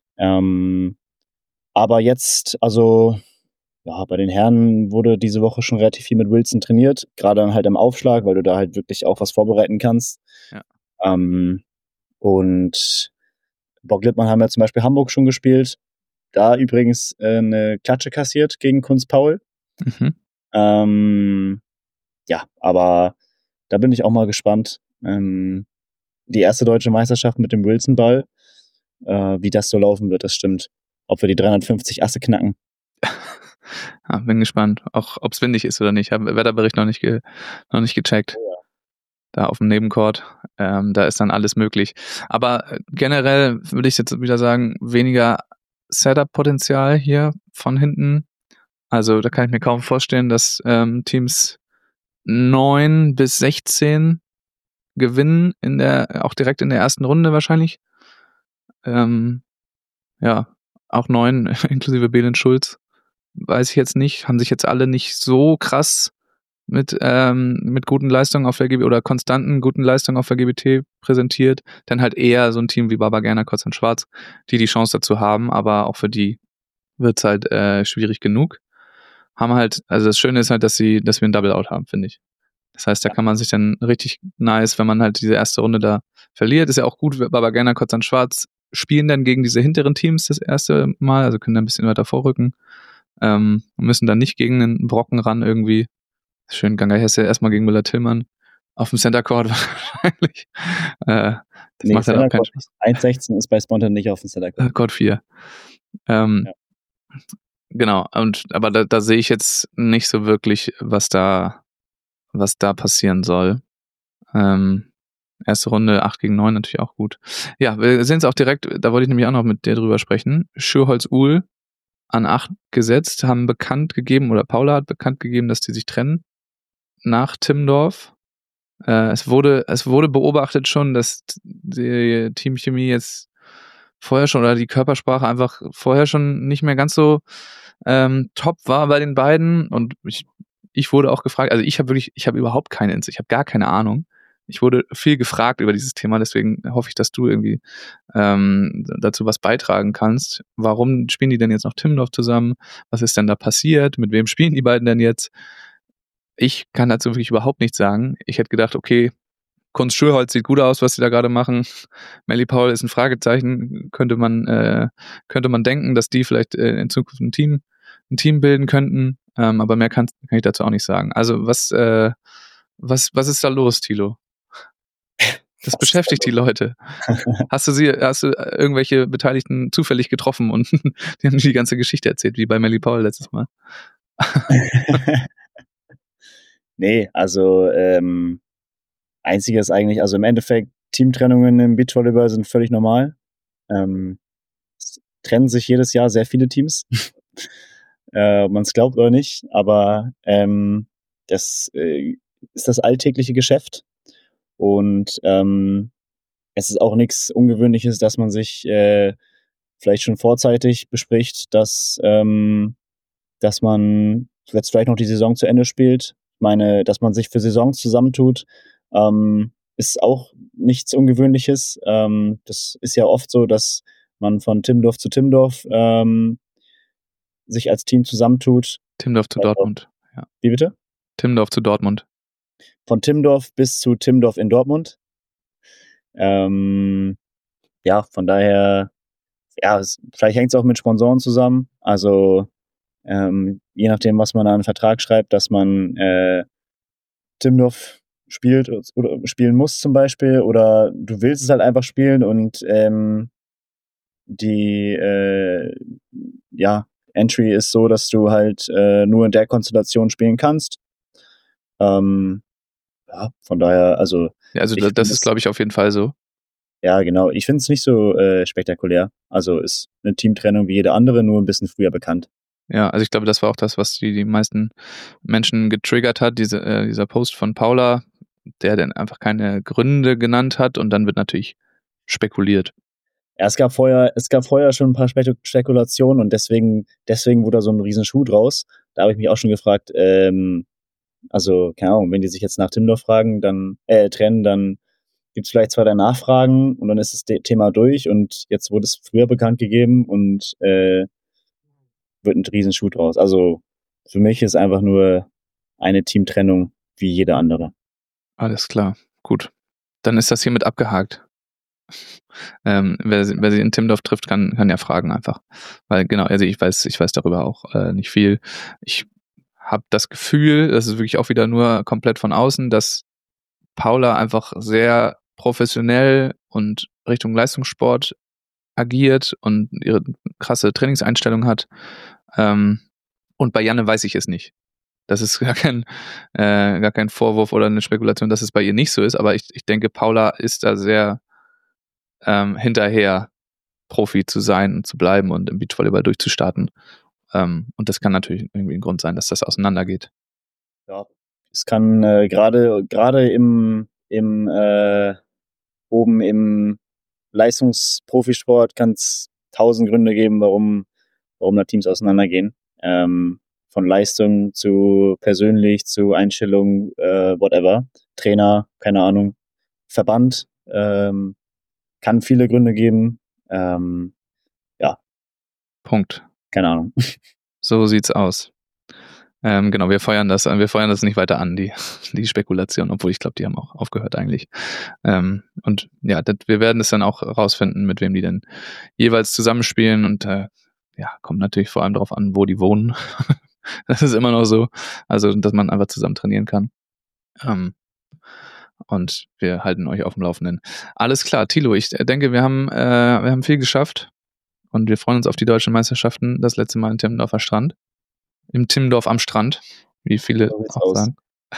[SPEAKER 2] Aber jetzt, also bei den Herren wurde diese Woche schon relativ viel mit Wilson trainiert, gerade dann halt im Aufschlag, weil du da halt wirklich auch was vorbereiten kannst.
[SPEAKER 1] Ja.
[SPEAKER 2] Und Bock Lippmann haben ja zum Beispiel Hamburg schon gespielt. Da übrigens eine Klatsche kassiert gegen Kunst Paul.
[SPEAKER 1] Mhm.
[SPEAKER 2] Aber da bin ich auch mal gespannt. Die erste deutsche Meisterschaft mit dem Wilson-Ball, wie das so laufen wird, das stimmt. Ob wir die 350 Asse knacken.
[SPEAKER 1] Ja, bin gespannt. Auch ob es windig ist oder nicht. Habe Wetterbericht noch nicht gecheckt.
[SPEAKER 2] Ja.
[SPEAKER 1] Da auf dem Nebencourt. Da ist dann alles möglich. Aber generell würde ich jetzt wieder sagen, weniger Setup-Potenzial hier von hinten. Also da kann ich mir kaum vorstellen, dass Teams 9 bis 16 gewinnen, auch direkt in der ersten Runde wahrscheinlich. Auch 9 inklusive Belen Schulz. Weiß ich jetzt nicht. Haben sich jetzt alle nicht so krass mit guten Leistungen auf der GBT oder konstanten guten Leistungen auf der GBT präsentiert, dann halt eher so ein Team wie Barbara Gernhardt, Kozan Schwarz, die Chance dazu haben, aber auch für die wird's halt schwierig genug. haben halt, also das Schöne ist halt, dass wir ein Double-Out haben, finde ich. Das heißt, da kann man sich dann richtig nice, wenn man halt diese erste Runde da verliert, ist ja auch gut, Babagena, Kotzan Schwarz spielen dann gegen diese hinteren Teams das erste Mal, also können dann ein bisschen weiter vorrücken, müssen dann nicht gegen einen Brocken ran irgendwie. Schön, Ganga Hesse erstmal gegen Müller-Tillmann auf dem Center Court wahrscheinlich. Das macht halt auch keinen Spaß.
[SPEAKER 2] 1,16 ist bei Spontan nicht auf dem Center Court.
[SPEAKER 1] Court 4. Ja. Genau, aber da sehe ich jetzt nicht so wirklich, was da passieren soll. Erste Runde 8 gegen 9 natürlich auch gut. Ja, wir sehen es auch direkt, da wollte ich nämlich auch noch mit dir drüber sprechen. Schürholz-Uhl an 8 gesetzt, haben bekannt gegeben, oder Paula hat bekannt gegeben, dass die sich trennen nach Timmendorf. Es wurde beobachtet schon, dass die Teamchemie jetzt vorher schon, oder die Körpersprache einfach vorher schon nicht mehr ganz so top war bei den beiden. Und ich wurde auch gefragt, also ich habe überhaupt keine Insicht, ich habe gar keine Ahnung. Ich wurde viel gefragt über dieses Thema, deswegen hoffe ich, dass du irgendwie dazu was beitragen kannst. Warum spielen die denn jetzt noch Timmendorf zusammen? Was ist denn da passiert? Mit wem spielen die beiden denn jetzt? Ich kann dazu wirklich überhaupt nichts sagen. Ich hätte gedacht, okay, Kunst Schürholz sieht gut aus, was sie da gerade machen. Melly Paul ist ein Fragezeichen. Könnte man denken, dass die vielleicht in Zukunft ein Team bilden könnten. Aber mehr kann ich dazu auch nicht sagen. Also was ist da los, Thilo? Das beschäftigt die Leute. Hast du irgendwelche Beteiligten zufällig getroffen und die haben die ganze Geschichte erzählt, wie bei Melly Paul letztes Mal?
[SPEAKER 2] Nee, also einziges eigentlich, also im Endeffekt, Teamtrennungen im Beachvolleyball sind völlig normal. Es trennen sich jedes Jahr sehr viele Teams. Ob man es glaubt oder nicht, aber das ist das alltägliche Geschäft. Und es ist auch nichts Ungewöhnliches, dass man sich vielleicht schon vorzeitig bespricht, dass man jetzt vielleicht noch die Saison zu Ende spielt. Ich meine, dass man sich für Saisons zusammentut, ist auch nichts Ungewöhnliches. Das ist ja oft so, dass man von Timmendorf zu Timmendorf sich als Team zusammentut.
[SPEAKER 1] Timmendorf zu Dortmund. Ja.
[SPEAKER 2] Wie bitte?
[SPEAKER 1] Timmendorf zu Dortmund.
[SPEAKER 2] Von Timmendorf bis zu Timmendorf in Dortmund. Ja, von daher, ja, vielleicht hängt es auch mit Sponsoren zusammen. Also je nachdem, was man da einen Vertrag schreibt, dass man Timmendorf spielt oder spielen muss zum Beispiel, oder du willst es halt einfach spielen und die Entry ist so, dass du halt nur in der Konstellation spielen kannst. Ja, von daher, also.
[SPEAKER 1] Ja, also das ist, glaube ich, auf jeden Fall so.
[SPEAKER 2] Ja, genau. Ich finde es nicht so spektakulär. Also ist eine Teamtrennung wie jede andere, nur ein bisschen früher bekannt.
[SPEAKER 1] Ja, also ich glaube, das war auch das, was die meisten Menschen getriggert hat, dieser Post von Paula, der dann einfach keine Gründe genannt hat, und dann wird natürlich spekuliert.
[SPEAKER 2] Ja, es gab vorher schon ein paar Spekulationen, und deswegen wurde da so ein riesen Schuh draus. Da habe ich mich auch schon gefragt, also, keine Ahnung, wenn die sich jetzt nach Timmendorf trennen, dann gibt es vielleicht 2, 3 Nachfragen und dann ist das Thema durch, und jetzt wurde es früher bekannt gegeben und wird ein Riesenschuh draus. Also für mich ist einfach nur eine Teamtrennung wie jede andere.
[SPEAKER 1] Alles klar, gut. Dann ist das hiermit abgehakt. Wer sie in Timmendorf trifft, kann ja fragen einfach. Weil genau, also ich weiß darüber auch nicht viel. Ich habe das Gefühl, das ist wirklich auch wieder nur komplett von außen, dass Paula einfach sehr professionell und Richtung Leistungssport agiert und ihre krasse Trainingseinstellung hat. Und bei Janne weiß ich es nicht. Das ist gar kein Vorwurf oder eine Spekulation, dass es bei ihr nicht so ist, aber ich denke, Paula ist da sehr hinterher, Profi zu sein und zu bleiben und im Beachvolleyball durchzustarten. Und das kann natürlich irgendwie ein Grund sein, dass das auseinandergeht.
[SPEAKER 2] Ja, es kann gerade oben im Leistungsprofisport kann es 1000 Gründe geben, warum da Teams auseinandergehen. Von Leistung zu persönlich, zu Einstellung, whatever. Trainer, keine Ahnung. Verband, kann viele Gründe geben. Ja.
[SPEAKER 1] Punkt.
[SPEAKER 2] Keine Ahnung.
[SPEAKER 1] So sieht's aus. Genau, wir feuern das nicht weiter an, die Spekulation, obwohl ich glaube, die haben auch aufgehört eigentlich. Und ja, wir werden es dann auch rausfinden, mit wem die denn jeweils zusammenspielen und kommt natürlich vor allem darauf an, wo die wohnen. Das ist immer noch so, also dass man einfach zusammen trainieren kann. Und wir halten euch auf dem Laufenden. Alles klar, Thilo, ich denke, wir haben viel geschafft und wir freuen uns auf die deutschen Meisterschaften. Das letzte Mal in Timmendorf am Strand, wie viele auch sagen.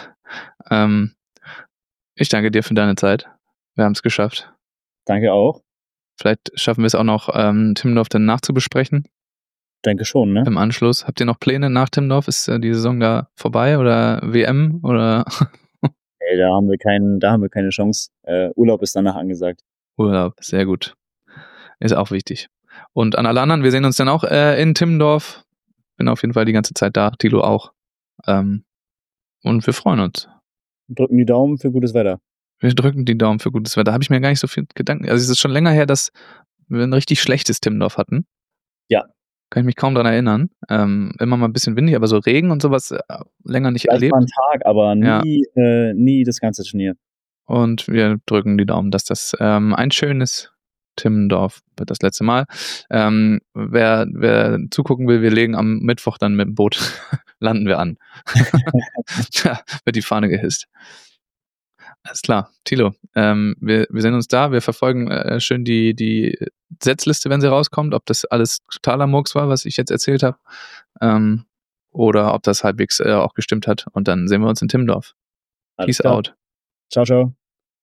[SPEAKER 1] Ich danke dir für deine Zeit. Wir haben es geschafft.
[SPEAKER 2] Danke auch.
[SPEAKER 1] Vielleicht schaffen wir es auch noch, Timmendorf dann nachzubesprechen.
[SPEAKER 2] Denke schon, ne?
[SPEAKER 1] Im Anschluss. Habt ihr noch Pläne nach Timmendorf? Ist die Saison da vorbei oder WM oder?
[SPEAKER 2] Ey, da haben wir keine Chance. Urlaub ist danach angesagt.
[SPEAKER 1] Urlaub, sehr gut. Ist auch wichtig. Und an alle anderen, wir sehen uns dann auch in Timmendorf. Bin auf jeden Fall die ganze Zeit da, Thilo auch. Und wir freuen uns.
[SPEAKER 2] Drücken die Daumen für gutes Wetter.
[SPEAKER 1] Wir drücken die Daumen für gutes Wetter. Da habe ich mir gar nicht so viel Gedanken. Also es ist schon länger her, dass wir ein richtig schlechtes Timmendorf hatten.
[SPEAKER 2] Ja.
[SPEAKER 1] Kann ich mich kaum dran erinnern. Immer mal ein bisschen windig, aber so Regen und sowas länger nicht
[SPEAKER 2] Vielleicht
[SPEAKER 1] erlebt.
[SPEAKER 2] mal einen Tag, aber nie das ganze Turnier.
[SPEAKER 1] Und wir drücken die Daumen, dass das ein schönes Timmendorf wird das letzte Mal. Wer zugucken will, wir legen am Mittwoch dann mit dem Boot, landen wir an. Da wird die Fahne gehisst. Alles klar, Thilo, wir sehen uns da, wir verfolgen schön die Setzliste, wenn sie rauskommt, ob das alles totaler Murks war, was ich jetzt erzählt habe, oder ob das halbwegs auch gestimmt hat und dann sehen wir uns in Timmendorf. Peace out.
[SPEAKER 2] Ciao, ciao.